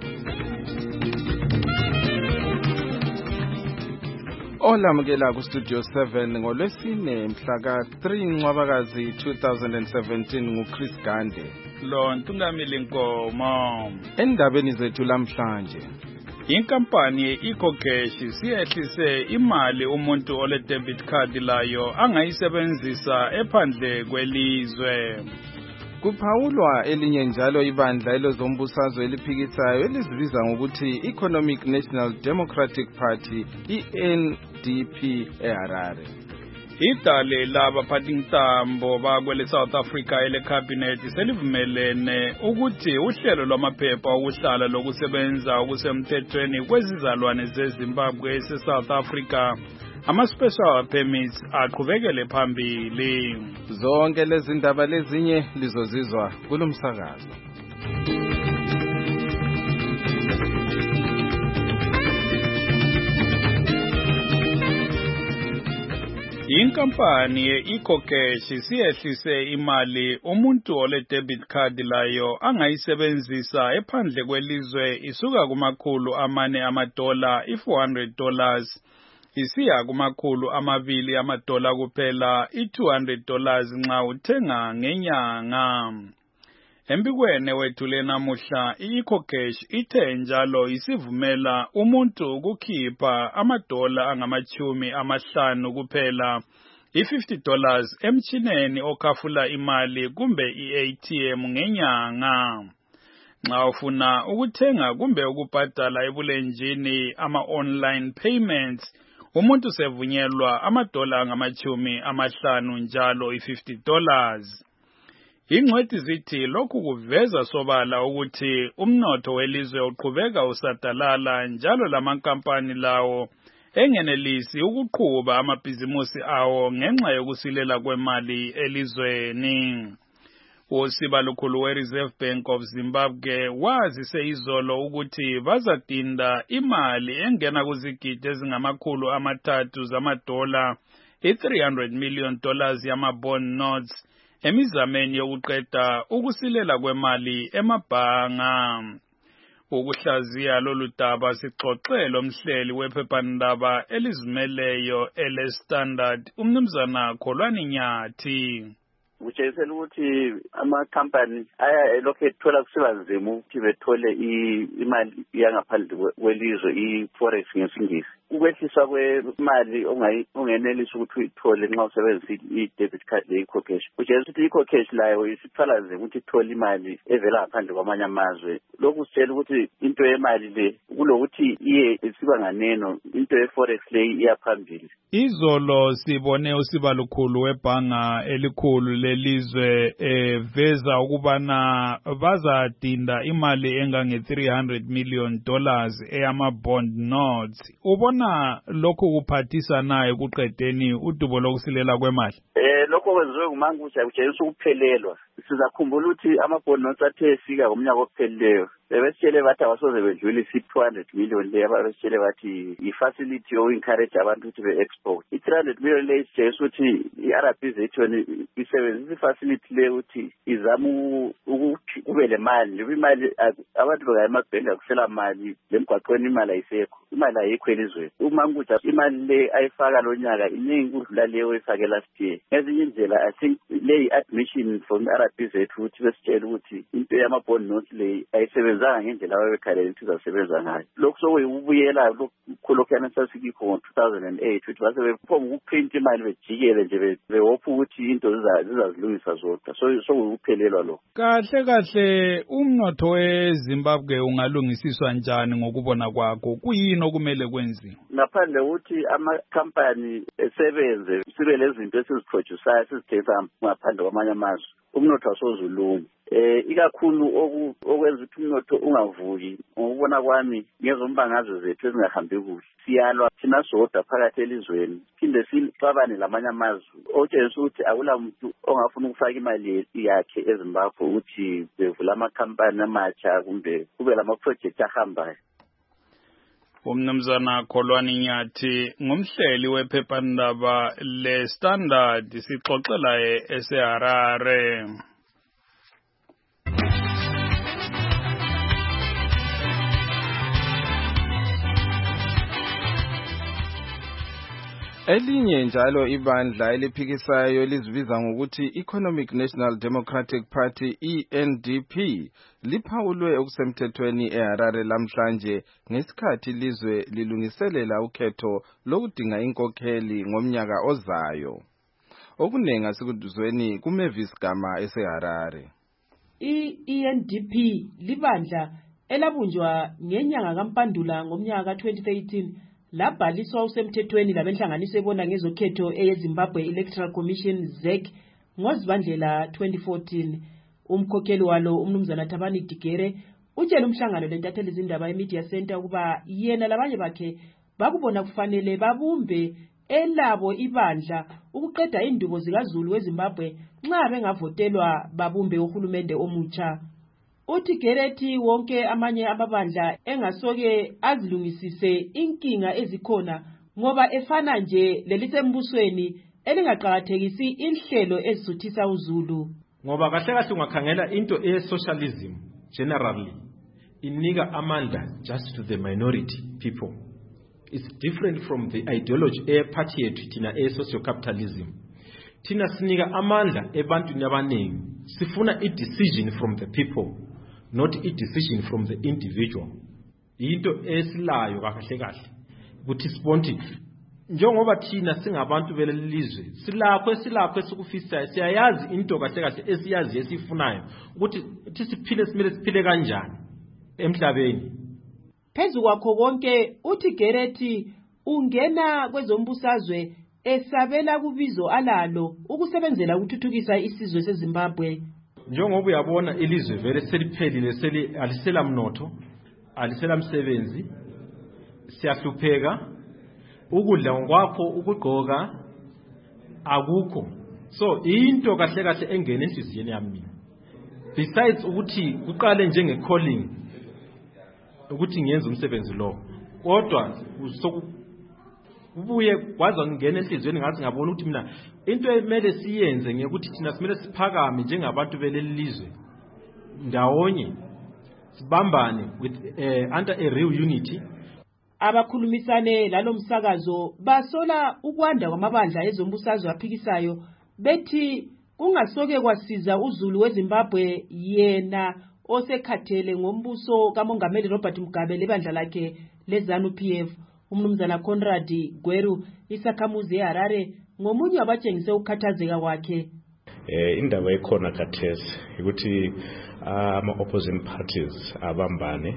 Olamukela ku-Studio 7 ngolwesine mhla ka-3 Ncwabakazi 2017 nguChris Gande. Lo Ntungamili Nkomo. Endabeni zethu lamhlanje. Inkampani ye-EcoCash siyehlise imali umuntu ole debit card layo angayisebenzisa ephandle kwelizwe. Kuphawulwa elinye njalo ibandla elozombusazwe eliphikisayo elizibiza ngokuthi Economic National Democratic Party ENDP eHarare. Idale labaphathintambo bakwele South Africa ele-cabinet selivumelene ukuthi uhlelo lwamaphepha okuhlala lokusebenza okusemthethweni kwezizalwane zeZimbabwe ese-South Africa ama-special permits aqhubekele phambili. Zonke lezi ndaba lezinye lizozizwa kulomsakazo. Inkampani ye-EcoCash siyehlise imali umuntu ole debit card layo angayisebenzisa ephandle kwelizwe isuka kumakhulu $400 $400 isiya kumakhulu $200 kuphela $200 nxa uthenga ngenyanga. Embikweni wethu lenamuhla i-EcoCash ithe njalo isivumela umuntu ukukhipha $50 kuphela $50 emchineni okhafula imali kumbe i-ATM ngenyanga. Nxa ufuna ukuthenga kumbe ukubhadala ebulenjini ama-online payments umuntu sevunyelwa $50 njalo $50. Ingcwethi zithi lokhu kuveza sobala ukuthi umnotho welizwe uqhubeka usadalala njalo lamankampani lawo engenelisi ukuqhuba amabhizimusi awo ngenxa yokusilela kwemali elizweni. Usibalukhulu we-Reserve Bank of Zimbabwe wazise izolo ukuthi bazadinda imali engena kuzigidi ezingama-300 zamadola $300 million yama-bond notes emizameni yokuqeda ukusilela kwemali emabhanga. Ukuhlaziya lolu daba sixoxe lomhleli wephephandaba elizimeleyo ele-Standard umnumzana Kholwane Nyathi. Kutshengisa ukuthi amakhampani aya elokhu ethola kusiba nzima ukuthi bethole imali yangaphandle kwelizwe i-forex ngesingisi. Ukwehliswa kwemali ongenelisi ukuthi uyithole nxa usebenzisa i-debit card ye-EcoCash. Kutshengisa ukuthi i-EcoCash layo isithwala nzima ukuthi ithole imali evela ngaphandle kwamanye amazwe. Lokhu kusitshela ukuthi into yemali le kulokuthi iye isiba nganeno, into ye-forex le iyaphambili. Izolo sibone usibalukhulu webhanga elikhulu lelizwe veza ukubana bazadinda imali engange $300 million eyama-bond notes. Ubona lokhu kuphathisa naye kuqedeni udubo lokusilela kwemali? Lokho kwenziwe nguMangutha kutshengisa ukuphelelwa. Sizakhumbula ukuthi ama-bond notes athe efika ngomnyaka opheleleyo besitshele bathi abasoze bedlulise $200 million le abasitshele bathi i-facility yo-encourage abantu ukuthi be-export. I-$300 million le isitshengisa ukuthi i-RBZ isebenzisa i-facility le ukuthi izama ukuthi kube le mali njengoba imali abantu bengaya emabhenki akusela mali lemgwaqweni imali ayisekho, imali ayikho elizweni. uMangutha imali le ayifaka lo nyaka iningi ukudlula leyo oyifake last year. Ngezinye indlela I think le admission from RBZ ukuthi besitshele ukuthi into yama-bond notes le ayisebenzanga ngendlela ababekhalele ukuthi izasebenza ngayo. Lokhu sokuyibuyela lokhulokhuyana sasikikho ngo-2008 ukuthi basebephonga ukuprinta imali bejikele nje behopha ukuthi into zizazilungisa zodwa. Sokuyikuphelelwa lokho. Kahle umnotho weZimbabwe ungalungisiswa njani ngokubona kwakho? Kuyini okumele kwenziwe? Ngaphandle ukuthi amakhampani esebenze sibe lezinto esiziprodusayo sizithengisa ngaphandle kwamanye amazwe, umnotho awusozulunga. ikakhulu okwenza ukuthi umnotho ungavuki ngokubona kwami ngezombangazwe zethu ezingahambi kuhle siyalwa thina sodwa phakathi elizweni phinde sixabane lamanye amazwe okutshengisa ukuthi akula muntu ongafuna ukufaka imali yakhe eZimbabwe ukuthi bevula amakhampani amatsha kumbe kube lama-project ahambayo. Umnumzana Kholwani Nyathi ngumhleli wephephandaba le-Standard sixoxela eseHarare. Elinye njalo ibandla eliphikisayo lizibiza ngokuthi Economic National Democratic Party ENDP liphawulwe okusemthethweni eHarare lamhlanje ngesikhathi ilizwe lilungiselela ukhetho lokudinga inkokheli ngomnyaka ozayo. Okunengi asikuduzweni kuMavis Gama eseHarare. ENDP libandla elabunjwa ngenyanga kaMpandula ngomnyaka ka-2013 labhaliswa usemthethweni labenhlanganiso ebona ngezokhetho eyeZimbabwe Electoral Commission ZEC ngoZibandlela 2014. Umkhokheli walo umnumzana Thabani Digere utshela umhlangano lentatheli izindaba eMedia Center ukuba yena labanye bakhe bakubona kufanele babumbe elabo ibandla ukuqeda indubo zikaZulu weZimbabwe nxa bengavotelwa babumbe uhulumende omutsha. Uthi Gerethi wonke amanye amabandla engasoke azilungisise inkinga ezikhona ngoba efana nje lelisembusweni elingaqhakathekisi inhlelo ezisuthisa uZulu. Ngoba kahle kahle ungakhangela into socialism generally inika amandla just to the minority people. It's different from the ideology party yethu thina socio-capitalism. Thina sinika amandla ebantwini abaningi. Sifuna decision from the people, not a decision from the individual. Into esilayo kahle kahle ukuthi sibonke njengoba thina singabantu belelizwe silakho esikufisayo siyayazi into kahle kahle esiyazi esifunayo ukuthi siphile simele siphile kanjani emhlabeni. Phezu kwakho konke uthi Gerethi ungena kwezombusazwe esabela kubizo alalo ukusebenzela ukuthuthukisa isizwe seZimbabwe. Njengoba uyabona ilizwe vele seliphelile alisela mnotho alisela msebenzi siyahlupheka ukudla ngokwakho ukugqoka akukho. So into kahle kahle engene enhliziyweni yami besides ukuthi kuqale njenge calling ukuthi ngiyenze umsebenzi lo kodwa ubuye kwaza ngene enhliziyweni ngathi ngabona ukuthi mina into emele siyenze ngekuthi thina simele siphakame njengabantu belelizwe ndawonye sibambane with under a real unity. Abakhulumisane lalomsakazo basola ukwanda kwamabandla ezombusazwe aphikisayo bethi kungasoke kwasiza uZulu weZimbabwe yena osekhathele ngombuso kaMongameli Robert Mugabe lebandla lakhe leZANU-PF. Umnumzana Conrad Gweru isakhamuzi eHarare ngomunye wabatshengise ukukhathazeka kwakhe. Indaba ekhona khathesi ukuthi ama-opposing parties abambane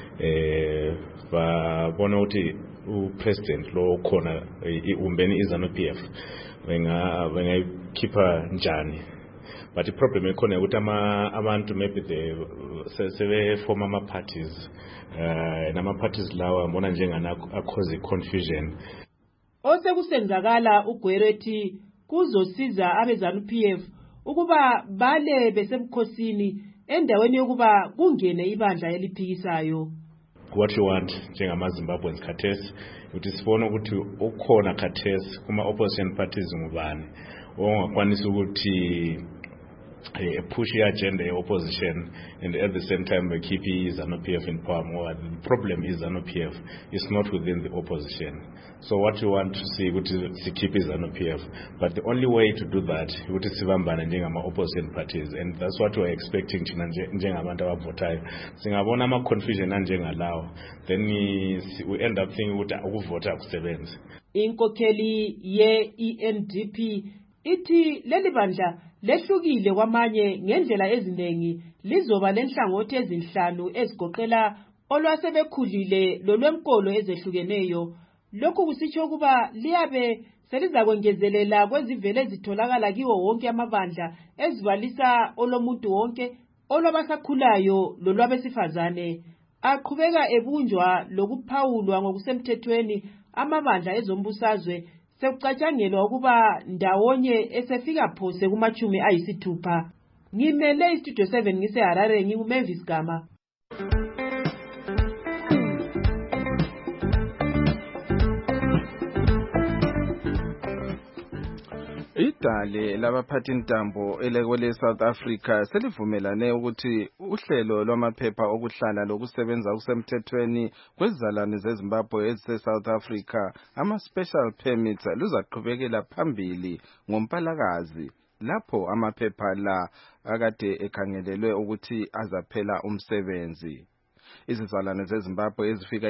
babona ukuthi upresident lo ukhona umbeni iZANU-PF bengayikhipha njani. But the problem ekhona ukuthi abantu maybe sebe form ama-parties nama-parties lawa mbona njengana cause confusion. Osekusenzakala uGwerethi kuzosiza abeZANU-PF ukuba bale besebukhosini endaweni yokuba kungene ibandla eliphikisayo. What you want njengama-Zimbabweans khathesi ukuthi sifone ukuthi ukhona khathesi kuma-opposition parties ngubani ongakwanisa ukuthi push agenda opposition and at the same time we keep ZANU-PF in power more. The problem is ZANU-PF is not within the opposition. So what you want to see is to keep ZANU-PF. But the only way to do that is to sibambane njengama-opposition parties, and that's what we're expecting njengabantu abavotayo. Singabona ama-confusion anjengalawo, then we end up thinking ukuthi ukuvota akusebenzi. Inkokheli ye-ENDP ithi leli bandla lehlukile kwamanye ngendlela eziningi lizoba lenhlangothi ezinhlanu ezigoqela olwasebekhulile lolwenkolo ezehlukeneyo. Lokhu kusitsho ukuba liyabe selizakwengezelela kwezivele ezitholakala kiwo wonke amabandla ezibalisa olomuntu wonke olwabasakhulayo lolwabesifazane aqhubeka ebunjwa lokuphawulwa ngokusemthethweni amabandla ezombusazwe sekucatshangelwa ukuba ndawonye esefika phose kumachumi ayisithupha. Ngimele istudio 7 ngiseHarare nginguMavis Gama. Idale labaphathintambo elekwele South Africa selivumelane ukuthi uhlelo lwamaphepha okuhlala lokusebenza kusemthethweni kwezizalwane zeZimbabwe ezise South Africa ama-special permits luzaqhubekela phambili ngoMpalakazi lapho amaphepha la akade ekhangelelwe ukuthi azaphela umsebenzi. Izizalwane zeZimbabwe ezifika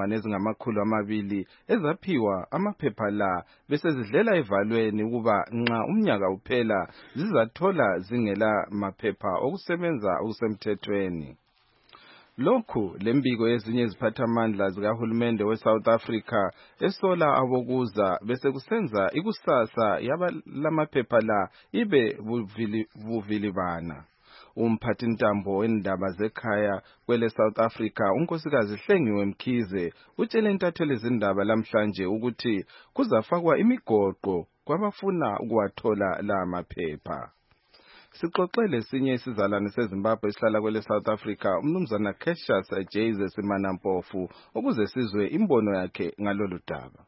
200,000 ezaphiwa amaphepha la bese zidlela evalweni ukuba nxa umnyaka uphela zizathola zingela maphepha okusebenza okusemthethweni. Lokhu lembiko yezinye iziphathamandla zikahulumende weSouth Africa esola abokuza bese kusenza ikusasa yabalamaphepha la ibe buvilibana. Umphathintambo wendaba zekhaya kwele South Africa unkosikazi Hlengiwe Mkhize utshele intatheli izindaba lamhlanje ukuthi kuzafakwa imigoqo kwabafuna ukuwathola la maphepha. Sixoxele sinye isizalwane seZimbabwe esihlala kwele South Africa umnumzana Cassius Jayze Simanampofu ukuze sizwe imbono yakhe ngalolu daba.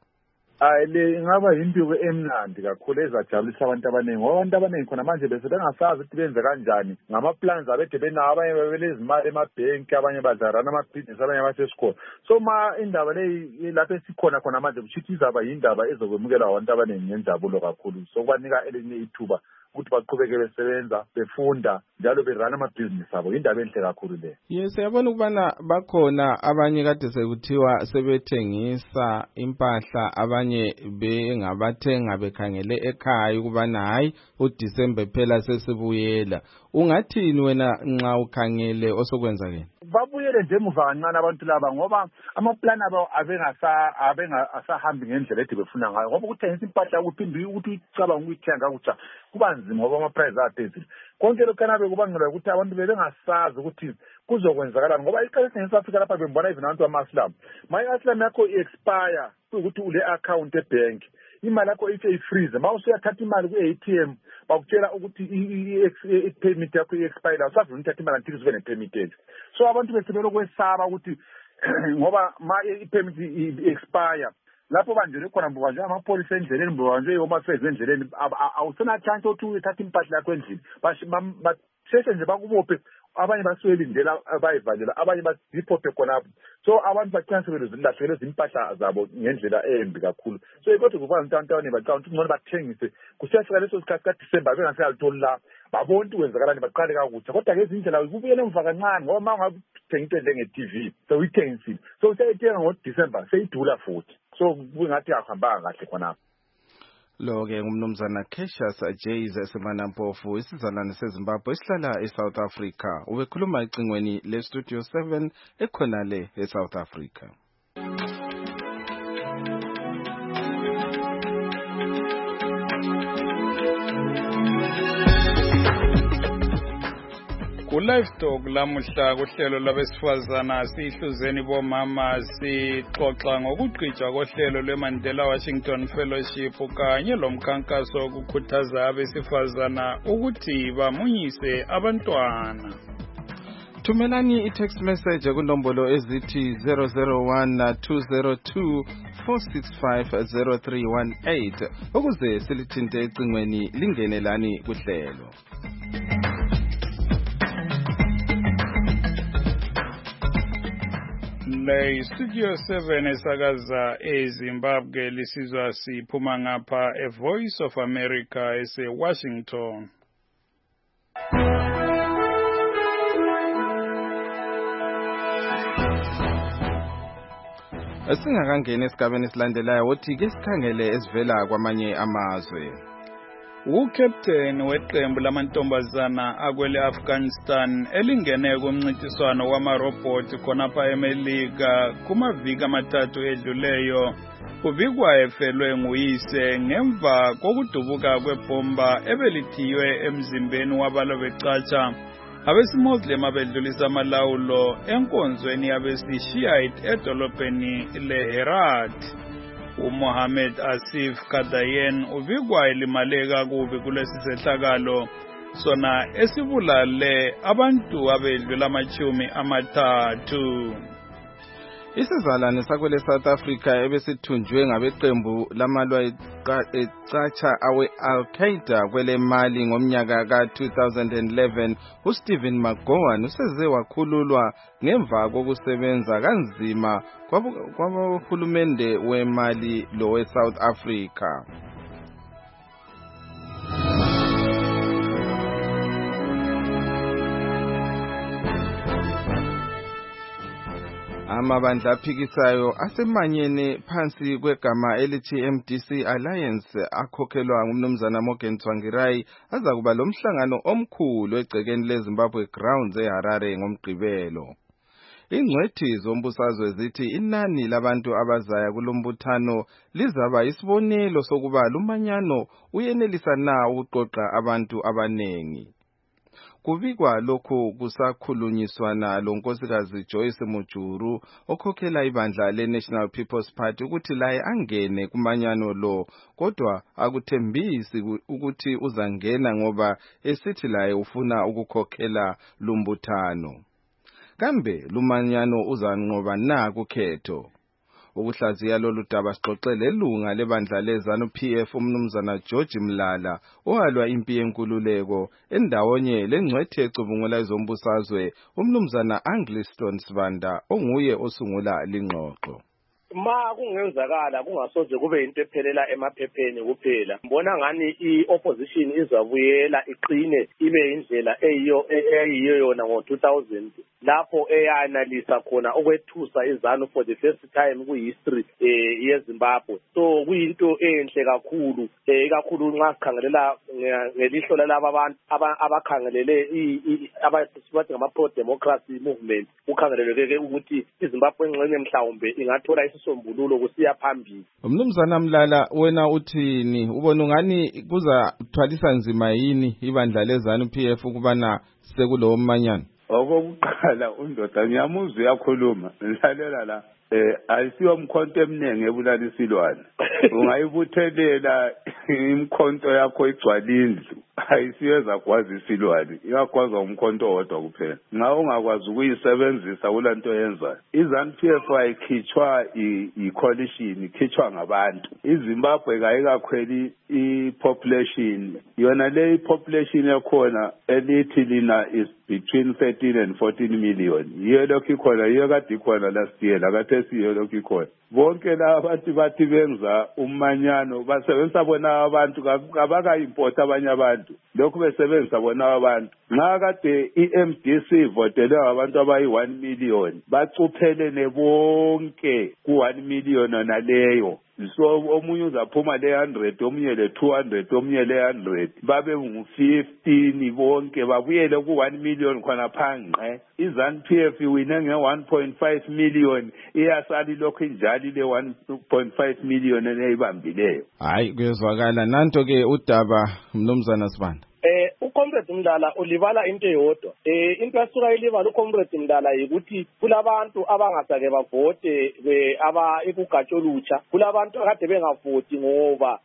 Le ingaba impilo emnandi kakhulu ezajabulisa abantu abaningi ngoba abantu abaningi khona manje bese bengasazi ukuthi benze kanjani ngama-plans abede benawo abanye belezimali emabhenki abanye badlarana amabhizinisi abanye basesikole so ma indaba leyi lapho esikhona khona manje kushithi izaba yindaba ezokwemukela abantu abaningi ngenjabulo kakhulu so kubanika elinye ithuba ukuthi baqhubeke besebenza befunda njalo berana amabhizinisi abo indaba enhle kakhulu le. Yes, yabona ukubana bakhona abanye kade sekuthiwa sebethengisa impahla abanye bengabathenga bekhangele ekhaya ukubana hayi uDisemba phela sesibuyela. Ungathini wena nxa ukhangele osokwenzakeni? Babuyele nje emuva kancane abantu laba ngoba amaplan abo abengasahambi ngendlela ethi befuna ngayo ngoba ukuthengisa impahla ukuphinde ukuthi ucabanga ukuyithenga kutsha kuba nzima ngoba ama-price aphezulu. Konke lokhu kanabe kubangelwa ukuthi abantu bebengasazi ukuthi kuzokwenzakalani ngoba iqala eSouth Africa lapha bembona even abantu bama-Islam. Ma-Islam yakho i-expire ukuthi ule account ebank imali yakho ithi ifreeze ma usuyathatha imali ku-ATM bakutshela ukuthi i-permit yakho i-expire usavuna uthatha imali until ube ne-permit. So abantu besebelokwesaba ukuthi ngoba ma i-permit i-expire lapho banjele khona mbubanjwe amapholisa endleleni mbubanjwe omafezi endleleni awusena chance ukuthi uthathe impahla yakho endlini basheshe nje bakubophe abanye basuyelindela abayivalela abanye badiphope khonapho so abantu bagcina sebelazilahlekelwe izimpahla zabo ngendlela embi kakhulu so kodwa kufana ntantawane bacanga ukuthi ngone bathengise kusiyafika leso sikhathi kaDisemba bengasayalitholi la babona ukuthi kwenzakalani baqale kakutsha kodwa ke izindlela kubuyele emva kancane ngoba uma ungathenga into njenge-TV so uyithengisile so usayithenga ngoDisemba seyidula futhi so kungathi akuhambanga kahle khonapho. Lo-ke ngumnumzana Cassius Jayze Simanampofu isizalwane seZimbabwe esihlala eSouth Africa ubekhuluma ecingweni leStudio 7 ekhonale eSouth Africa. Ku-Livestock lamuhla kuhlelo labesifazana sihluzeni bomama sixoxa ngokugqitshwa kohlelo lweMandela Washington Fellowship kanye lomkhankaso wokukhuthaza abesifazana ukuthi bamunyise abantwana. Thumelani i-text message kunombolo ezithi 001-202-465-0318 ukuze silithinte ecingweni lingenelani kuhlelo. Le Studio 7 esakaza eZimbabwe lisizwa siphuma ngapha eVoice of America eseWashington. Singakangena esigabeni esilandelayo wothi ke sikhangele esivela kwamanye amazwe. Ucaptain weqembu lamantombazana akwele Afghanistan elingene kumncintiswano wamarobot khonapha eMelika kumaviki amathathu edluleyo ubikwa efelwe nguyise ngemva kokudubuka kwebhomba ebelithiywe emzimbeni wabalobecatsha abesimuslim abedlulisa amalawulo enkonzweni yabesishiyite edolobheni leHerat. uMohammed Asif Kadayen ubikwa elimale kakubi kulesi sehlakalo sona esibulale abantu abedlula 30. Isizalwane sakwele South Africa ebesithunjwe ngabeqembu lamalwa ecatsha awe-Al-Qaeda kwele Mali ngomnyaka ka-2011, uStephen Magowan useze wakhululwa ngemva kokusebenza kanzima kwabohulumende weMali lowe-South Africa. Amabandla aphikisayo asemanyene phansi kwegama elithi MDC Alliance akhokhelwa ngumnumzana Morgan Tsvangirai azakuba lomhlangano omkhulu egcekeni leZimbabwe Grounds eHarare ngomgqibelo. Ingcwethi zombusazwe zithi inani labantu abazaya kulombuthano lizaba isibonelo sokuba lumanyano uyenelisa na ukuqoqa abantu abanengi. Kubikwa lokhu kusakhulunyiswana lonkosikazi Joyce Mujuru okhokhela ibandla le-National People's Party ukuthi laye angene kumanyano lo, kodwa akuthembisi ukuthi uzangena ngoba esithi laye ufuna ukukhokhela lumbuthano. Kambe lumanyano uzanqoba na kukhetho? Ukuhlaziya lolu daba sixoxele ilunga lebandla leZANU-PF umnumzana George Mlala owalwa impi yenkululeko endawonye lengcwethi ecubungula izombusazwe umnumzana Angliston Sibanda onguye osungula lingxoxo. Ma kungenzakala kungasoze kube into ephelela emaphepheni kuphela. Mbona ngani i-opposition izabuyela iqine ibe indlela eyiyo yona ngo-2000 lapho eyanalisa khona okwethusa iZANU for the first time ku-history yeZimbabwe. So kuyinto enhle kakhulu, ikakhulu nxa sikhangelela ngelihlo lalabo abantu abakhangelele abathi ngama-pro-democracy movement, kukhangeleleke ukuthi iZimbabwe engxenye mhlawumbe ingathola isisombululo kusiya phambili. Umnumzana Mlala, wena uthini? Ubona ungani kuzathwalisa nzima yini ibandla leZANU-PF ukubana sekulowo manyano? Okokuqala undoda ngiyamuzwa uyakhuluma, ngilalela la. Ayisiyo umkhonto eminingi ebulala isilwane. Ungayibuthelela imkhonto yakho igcwala indlu. Ayisiyo ezakwazi isilwane, iyakwazi umkhonto owodwa kuphela. Nxa ungakwazi ukuyisebenzisa kulanto yenzayo. iZANU-PF ayikhitshwa i-coalition, ikhitshwa ngabantu. iZimbabwe kayikakhweli i-population. Yona le population yakhona elithi lina is between 13 and 14 million. Yiyo lokhu ikhona, yiyo kade ikhona last year, lakathesi yiyo lokhu ikhona. Bonke laba abantu bathi benza umanyano basebenzisa bona abantu, kabakayimport abanye abantu. Lokhu besebenzisa bona abantu. Nxa kade i-MDC votele abantu abayi-1 million, bacuphelene bonke ku-1 million naleyo. So omunye uzaphuma le-100, omunye le-200, omunye le-100, babe ngu-15 bonke babuyele ku-1 million khona phanqe. iZANU-PF iwine nge-1.5 million, iyasali lokhu injali le-1.5 million eneyibambileyo. Hayi, kuyezwakala. Nanto ke udaba mnumzana Sibanda. uComrade Mdala ulibala into eyodwa. Into asuka ilibala uComrade Mdala yikuthi kulabantu abangasake bavote ekugatsha olutsha, kulabantu akade bengavoti ngoba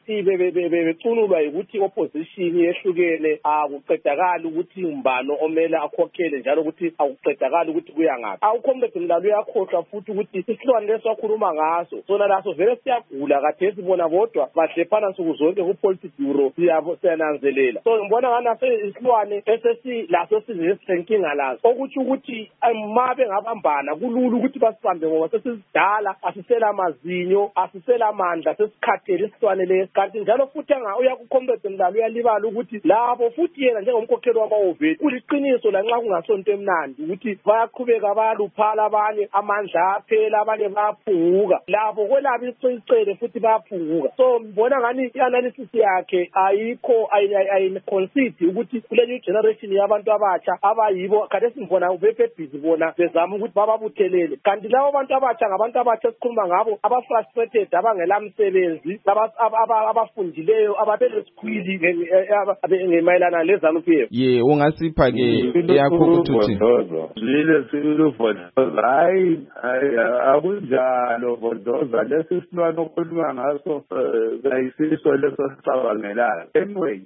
becunulwa yikuthi opposition yehlukene, akuqedakali ukuthi umbalo omele akhokhele njalo ukuthi akuqedakali ukuthi kuyangaphi. uComrade Mdala uyakhohlwa futhi ukuthi isilwane lesakhuluma ngaso sona laso vele siyagula kade sibona bodwa bahlephana nsuku zonke ku-Policy Bureau siyananzelela. So ngibona ngani isilwane laso sizenkinga laso, okuthi ukuthi ma bengabambana kulula ukuthi basibambe ngoba sesisidala, asisela amazinyo, asisela amandla, sesikhathele isilwane lesi. Kanti njalo futhi uyakuComrade Mdala uyalibala ukuthi labo futhi yena njengomkhokheli wamahhoveli kuliqiniso lanxa kungasonto emnandi ukuthi bayaqhubeka bayaluphala abanye, amandla aphela, abanye bayaphunguka, labo kwelabo icele futhi bayaphunguka. So mbona ngani i-analysis yakhe ayikho, ayiconsider security ukuthi kule new generation yabantu abatsha abayibo khathesi ngibona bebhizi bona bezama ukuthi bababuthelele kanti labo bantu abatsha ngabantu abatsha esikhuluma ngabo aba-frustrated abangela msebenzi abafundileyo ababelesikhwili ngemayelana leZANU-PF. Ye ungasipha-ke yakho ukuthi lile siluvodoza hayi akunjalo vodoza lesi silwane okhuluma ngaso kayisiso leso sicabangelayo. Anyway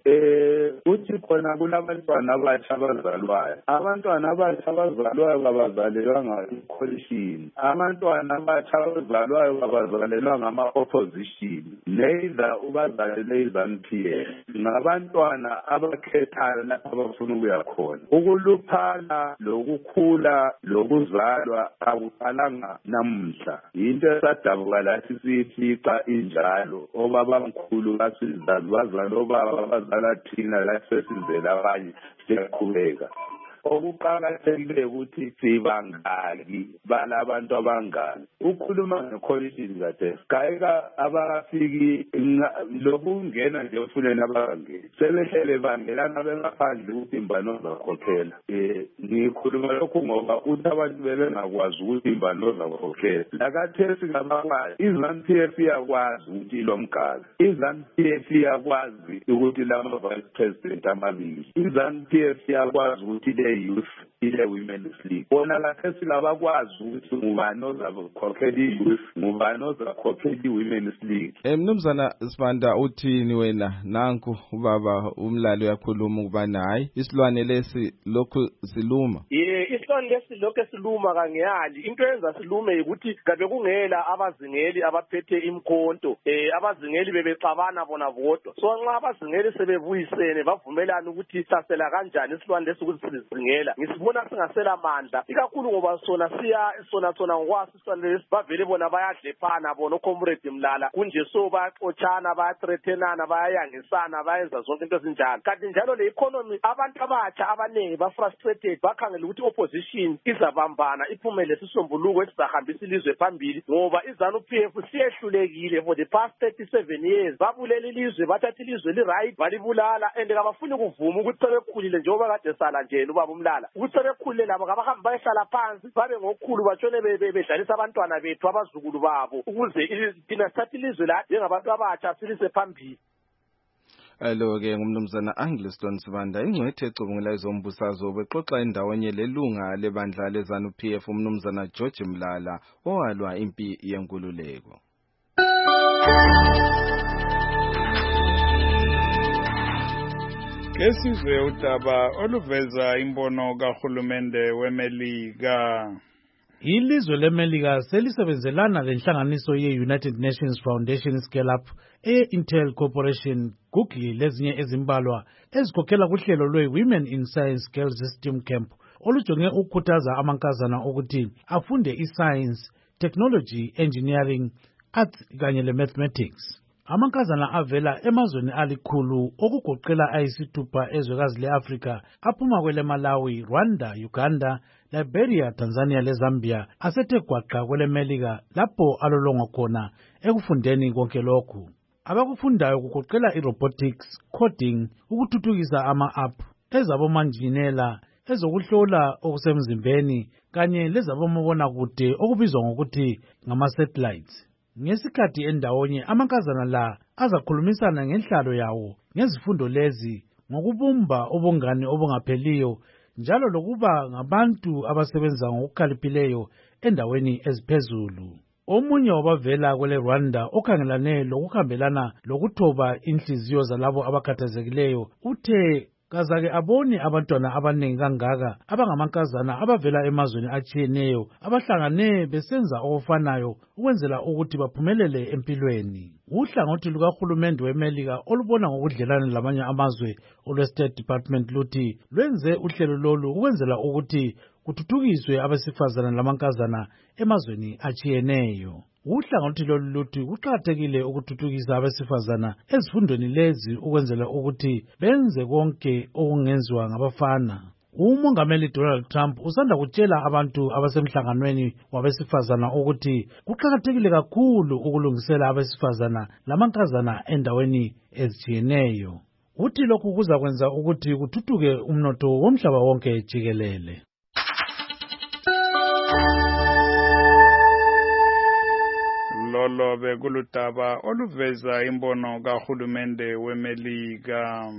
uthi khona kunabantwana abatsha abazalwayo. Abantwana abatsha abazalwayo kabazalelwa ngama-coalition. Abantwana abatsha abazalwayo kabazalelwa ngama-opposition. Neither ubazalele iZANU-PF. Ngabantwana abakhethayo lapho abafuna ukuya khona. Ukuluphana lokukhula lokuzalwa akuqalanga namuhla. Into esadabuka lathi siyifica injalo. Obabamkhulu basizazi bazala obaba bazala thina la sesizela abanye siyaqhubeka. Okuqakathekile ukuthi sibangaki balabantu abangaki. Ukhuluma ngecoalition kade kayeka abafiki lokungena nje ufuneni abangaki. Sebehlele bangelana bengaphandle ukuthi imbano zakhokhela. Ngikhuluma lokho ngoba uthi abantu bebengakwazi ukuthi imbano zakhokhela. Lakathesi ngabakwazi iZANU-PF iyakwazi ukuthi ilomgaka. iZANU-PF iyakwazi ukuthi lama vice president amabili. iZANU-PF iyakwazi ukuthi youth ile women's league bona lathi labakwazi ukuthi ngubani ozakhokhela i-youth ngubani ozakhokhela i-women's league. Mnumzana Sibanda uthini wena nanku ubaba umlalo uyakhuluma ukubana hayi isilwane lesi lokhu siluma. Isilwane lesi lokho siluma kangeyali into yenza silume ukuthi kabe kungela abazingeli abaphethe imkhonto abazingeli bebexabana bona bodwa so nxa abazingeli sebebuyisene bavumelana ukuthi sasela kanjani isilwane lesi ukuthi ngisibona singasela mandla ikakhulu ngoba sona ngokwazi isilwane lesi bavele bona bayadlephana bona uComrade Mlala kunje so bayaxotshana bayathrethenana bayayangisana bayenza zonke into ezinjalo kanti njalo le economy abantu abatsha abaningi ba-frustrated bakhangela ukuthi opposition izabambana iphumele sisombuluko esizahambisa ilizwe phambili ngoba iZANU-PF siyehlulekile for the past 37 years babulela ilizwe bathatha ilizwe li-right balibulala and kabafuni kuvuma ukuthi sebekhulile njengoba kade sala nje ubaba umlala ukuthi sebekhulile labo ngabahambi bayehlala phansi babe ngokhulu batshone bedlalisa abantwana bethu abazukulu babo ukuze thina sithathe ilizwe la njengabantu abatsha silise phambili. Alo-ke ngumnumzana Angliston Sibanda ingcwethe ecubungula ezombusazwe bexoxa endawonye lelunga lebandla leZANU-PF umnumzana George Mlala owalwa impi yenkululeko. Kesizwe udaba oluveza imbono kahulumende weMelika. Ilizwe leMelika selisebenzelana lenhlanganiso ye-United Nations Foundation Scale Up e-Intel Corporation Google lezinye ezimbalwa ezikhokhela kuhlelo lwe-Women in Science Girls System Camp olujonge ukukhuthaza amankazana ukuthi afunde i-science, technology, engineering, arts kanye le-mathematics. Amankazana avela emazweni alikhulu okugoqela ayisithupha ezwekazi le-Afrika aphuma kwele Malawi, Rwanda, Uganda, Liberia, Tanzania leZambia asethe gwaqa kwele Melika lapho alolongwa khona ekufundeni konke lokhu. Abakufundayo kugoqela i-robotics, coding, ukuthuthukisa ama-app, ezabomanjinela, ezokuhlola okusemzimbeni kanye lezabomabonakude okubizwa ngokuthi ngama-satellites. Ngesikhathi endawonye amankazana la azakhulumisana ngenhlalo yawo ngezifundo lezi ngokubumba ubungane obungapheliyo njalo lokuba ngabantu abasebenza ngokukhaliphileyo endaweni eziphezulu. Omunye wabavela kwele Rwanda okhangelane lokuhambelana lokuthoba inhliziyo zalabo abakhathazekileyo uthe kazake abone abantwana abaningi kangaka abangamankazana abavela emazweni atshiyeneyo abahlangane besenza okufanayo ukwenzela ukuthi baphumelele empilweni. Uhlangothi lukahulumende weMelika olubona ngokudlelana lamanye amazwe olwe-State Department luthi lwenze uhlelo lolu ukwenzela ukuthi kuthuthukiswe abesifazana lamankazana emazweni atshiyeneyo. Uhlangothi lolu luthi kuqakathekile ukuthuthukisa abesifazana ezifundweni lezi ukwenzela ukuthi benze konke okungenziwa ngabafana. Umongameli Donald Trump usanda kutshela abantu abasemhlanganweni wabesifazana ukuthi kuqakathekile kakhulu ukulungisela abesifazana lamankazana endaweni ezitshiyeneyo. uthi lokhu kuzakwenza ukuthi kuthuthuke umnotho womhlaba wonke jikelele. Lolo bekuludaba oluveza imbono kahulumende weMelika.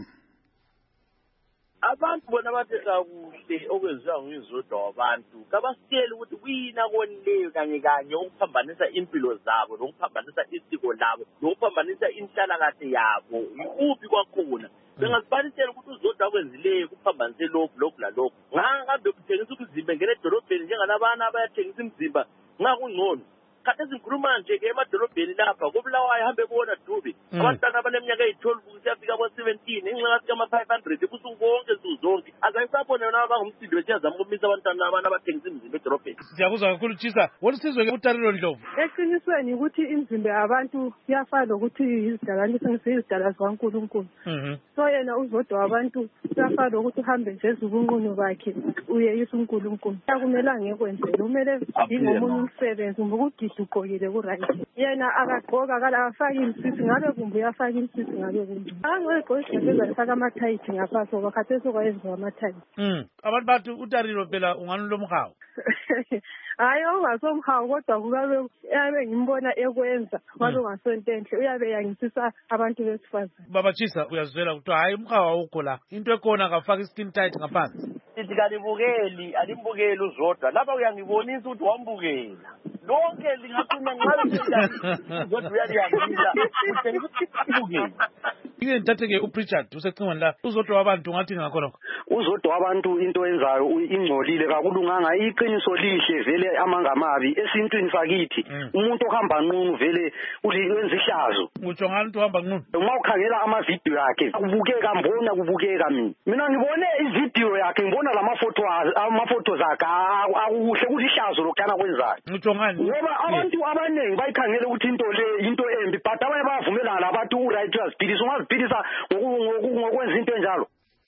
Abantu bona bathetha kuhle okwenziwa nguyizodwa wabantu kabasitshela ukuthi kuyina konleyo kanye kanye ukuphambanisa impilo zabo nokuphambanisa isiko labo nokuphambanisa inhlalakahle yabo ikuphi kwakhona bengazibanisela ukuthi uzodwa kwenzileyo kuphambanise lokhu lalokhu ngahambe kuthengisa ukuzimba ngene edolobheni njengalabana abayathengisa imizimba ngakungcono kade sikhuluma nje ke emadolobheni lapha koBulawayo hambe kubona Dube abantwana abaneminyaka eyi-12 kusiyafika abo-17 enxakathi kama-500 busuku bonke zonke azayisabone yona abangumsindo besiyazama ukumisa abantwana abantu abathengisa imizimba edolobheni. Siyakuzwa kakhulu Tshisa, wolusizwe ke uTariro Ndlovu. Eqinisweni ukuthi imizimba yabantu iyafana lokuthi izidakamizwa izidalwa zikaNkulunkulu. So yena uzodwa wabantu uyafana lokuthi uhambe nje ezubunqunu bakhe uyeyisa uNkulunkulu. Akumela ngekwenzela kumele ingomunye umsebenzi ukuthi ugqokile ku-right yena akagqoka akafaki imsisi ngabe kumbe uyafaka imsisi ngabe kumbe angegqoka isibhedlela efaka amathayithi ngaphansi ngoba khathesi okwayenziwa amathayithi. Abantu bathi uTariro phela ungani lomhawu. Hayi ongasomhawu kodwa kukabe uyabe ngimbona ekwenza kwabe ungasonto enhle uyabe yangisisa abantu besifazane. Baba Tshisa uyazwela kuthiwa hayi umhawu awukho la into ekhona akafaka i-skin tight ngaphansi. Sithi kanibukeli alimbukeli uzodwa lapha uyangibonisa ukuthi wambukela lonke lingafuna ngabe kodwa uyaliyangisa ukuthi Ike nithathe-ke uPrichard usecingweni la uzodwa wabantu ngathi ngakhona. Uzodwa wabantu into enzayo ingcolile kakulunganga iqiniso lihle vele amangamabi esintwini sakithi umuntu ohamba nqunu vele ulenza ihlazo. Utsho ngani umuntu ohamba nqunu? Uma ukhangela amavidiyo yakhe kubukeka mina ngibone ividiyo yakhe ngibona amafoto zakhe akuhle ukuthi ihlazo lokana kwenzayo. Utsho ngani? Ngoba abantu abaningi bayikhangele ukuthi into le into embi but abanye bavumelana labantu uright uyaziphilisa ungaziphilisa ngokwenza into enjalo.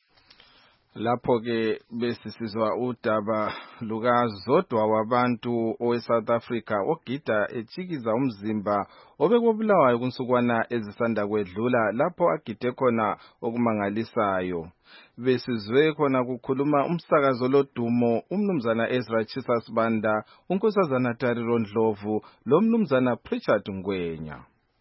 Lapho-ke besisizwa udaba lukazodwa wabantu owe-South Africa ogida echikiza umzimba obekubulawayo kunsukwana ezisanda kwedlula lapho agide khona okumangalisayo. Besizwe khona kukhuluma umsakazo lodumo umnumzana Ezra Tshisa Sibanda, unkosazana Tariro Ndlovu lo mnumzana Prichard Ngwenya.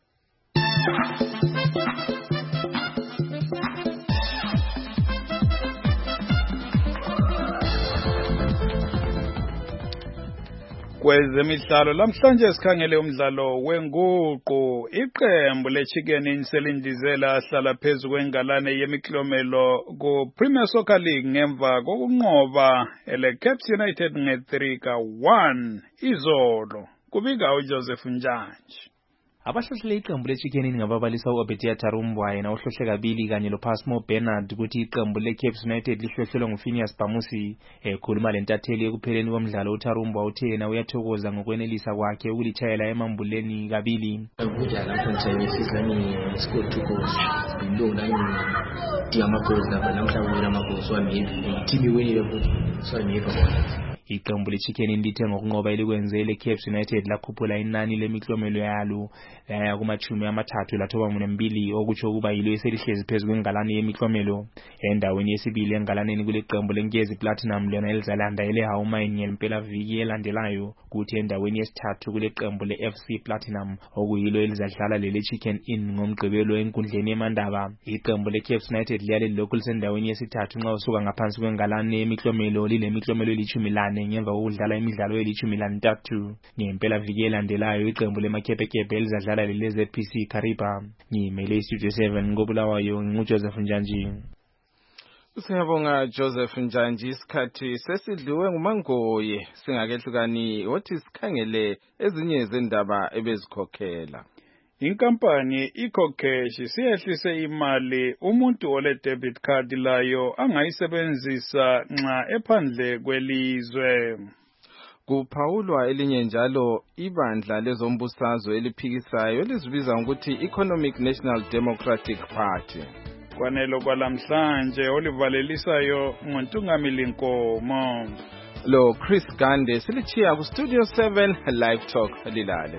Kwezemidlalo lamhlanje sikhangele umdlalo wenguqu. Iqembu leChicken Inn selindizela hlala phezu kwengalane yemiklomelo ku-Premier Soccer League ngemva kokunqoba ele-Caps United nge-3-1 izolo. Kubika uJoseph Njanji. Abahlohlele iqembu leChicken Inn ngababalisa uObedia Tarumbwa yena ohlohle kabili kanye loPasmo Bernard ukuthi iqembu leCaps United lihlohlelwa nguPhinias Bamusi. Ekhuluma lentatheli ekupheleni komdlalo uTarumbwa uthe yena uyathokoza ngokwenelisa kwakhe ukulitshayela emambuleni kabili. Iqembu leChicken Inn lithe ngokunqoba elikwenze eleCaps United lakhuphula inani lemiklomelo yalo laya kuma-32 lathoba 2 okutsho ukuba yilo eselihlezi phezu kwengalane yemiklomelo. Endaweni yesibili engalaneni kule qembu leNkezi Platinum lona elizalanda eleHawumine ngempela viki elandelayo, kuthi endaweni yesithathu kule qembu leFC Platinum okuyilo elizadlala leleChicken Inn ngomgqibelo enkundleni yemandaba. Iqembu leCaps United liyale lokhu lisendaweni yesithathu nxa usuka ngaphansi kwengalane yemiklomelo lilemiklomelo eli-10 ngemva kokudlala imidlalo eli-13. Ngempela viki elandelayo iqembu lemaKhepekhephe elizadlala lele-ZPC Kariba. Ngimele iStudio 7 ngoBulawayo nguJoseph Njanji. Siyabonga Joseph Njanji. Isikhathi sesidliwe nguMangoye, singakehlukani wothi sikhangele ezinye zendaba ebezikhokhela. Inkampani iCocash siyehlise imali umuntu ole debit card layo angayisebenzisa nxa ephandle kwelizwe. Kuphawulwa elinye njalo ibandla lezombusazwe eliphikisayo elizibiza ngokuthi Economic National Democratic Party. Kwanelo kwalamhlanje olivalelisayo nguNtungamili Nkomo. Lo Chris Gande silichiya ku Studio 7 Live Talk lilale.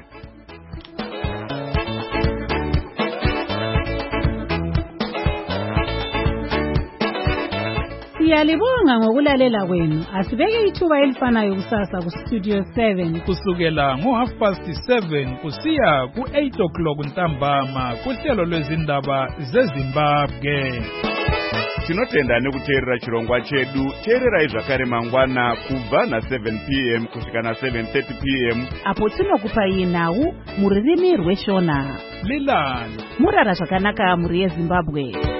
Siyalibonga ngokulalela kwenu. Asibeke ithuba elifanayo kusasa ku Studio 7 kusukela ngo7:30 kusiya ku8 ntambama kuhlelo lwezindaba zeZimbabwe. Tinotenda nekuteerera chirongwa chedu. Teererai zvakare mangwana kubva na7 p.m. kusvika na7:30 p.m. apo tinokupai nhau muririmi rweshona. Lilani murara zvakanaka muri yeZimbabwe.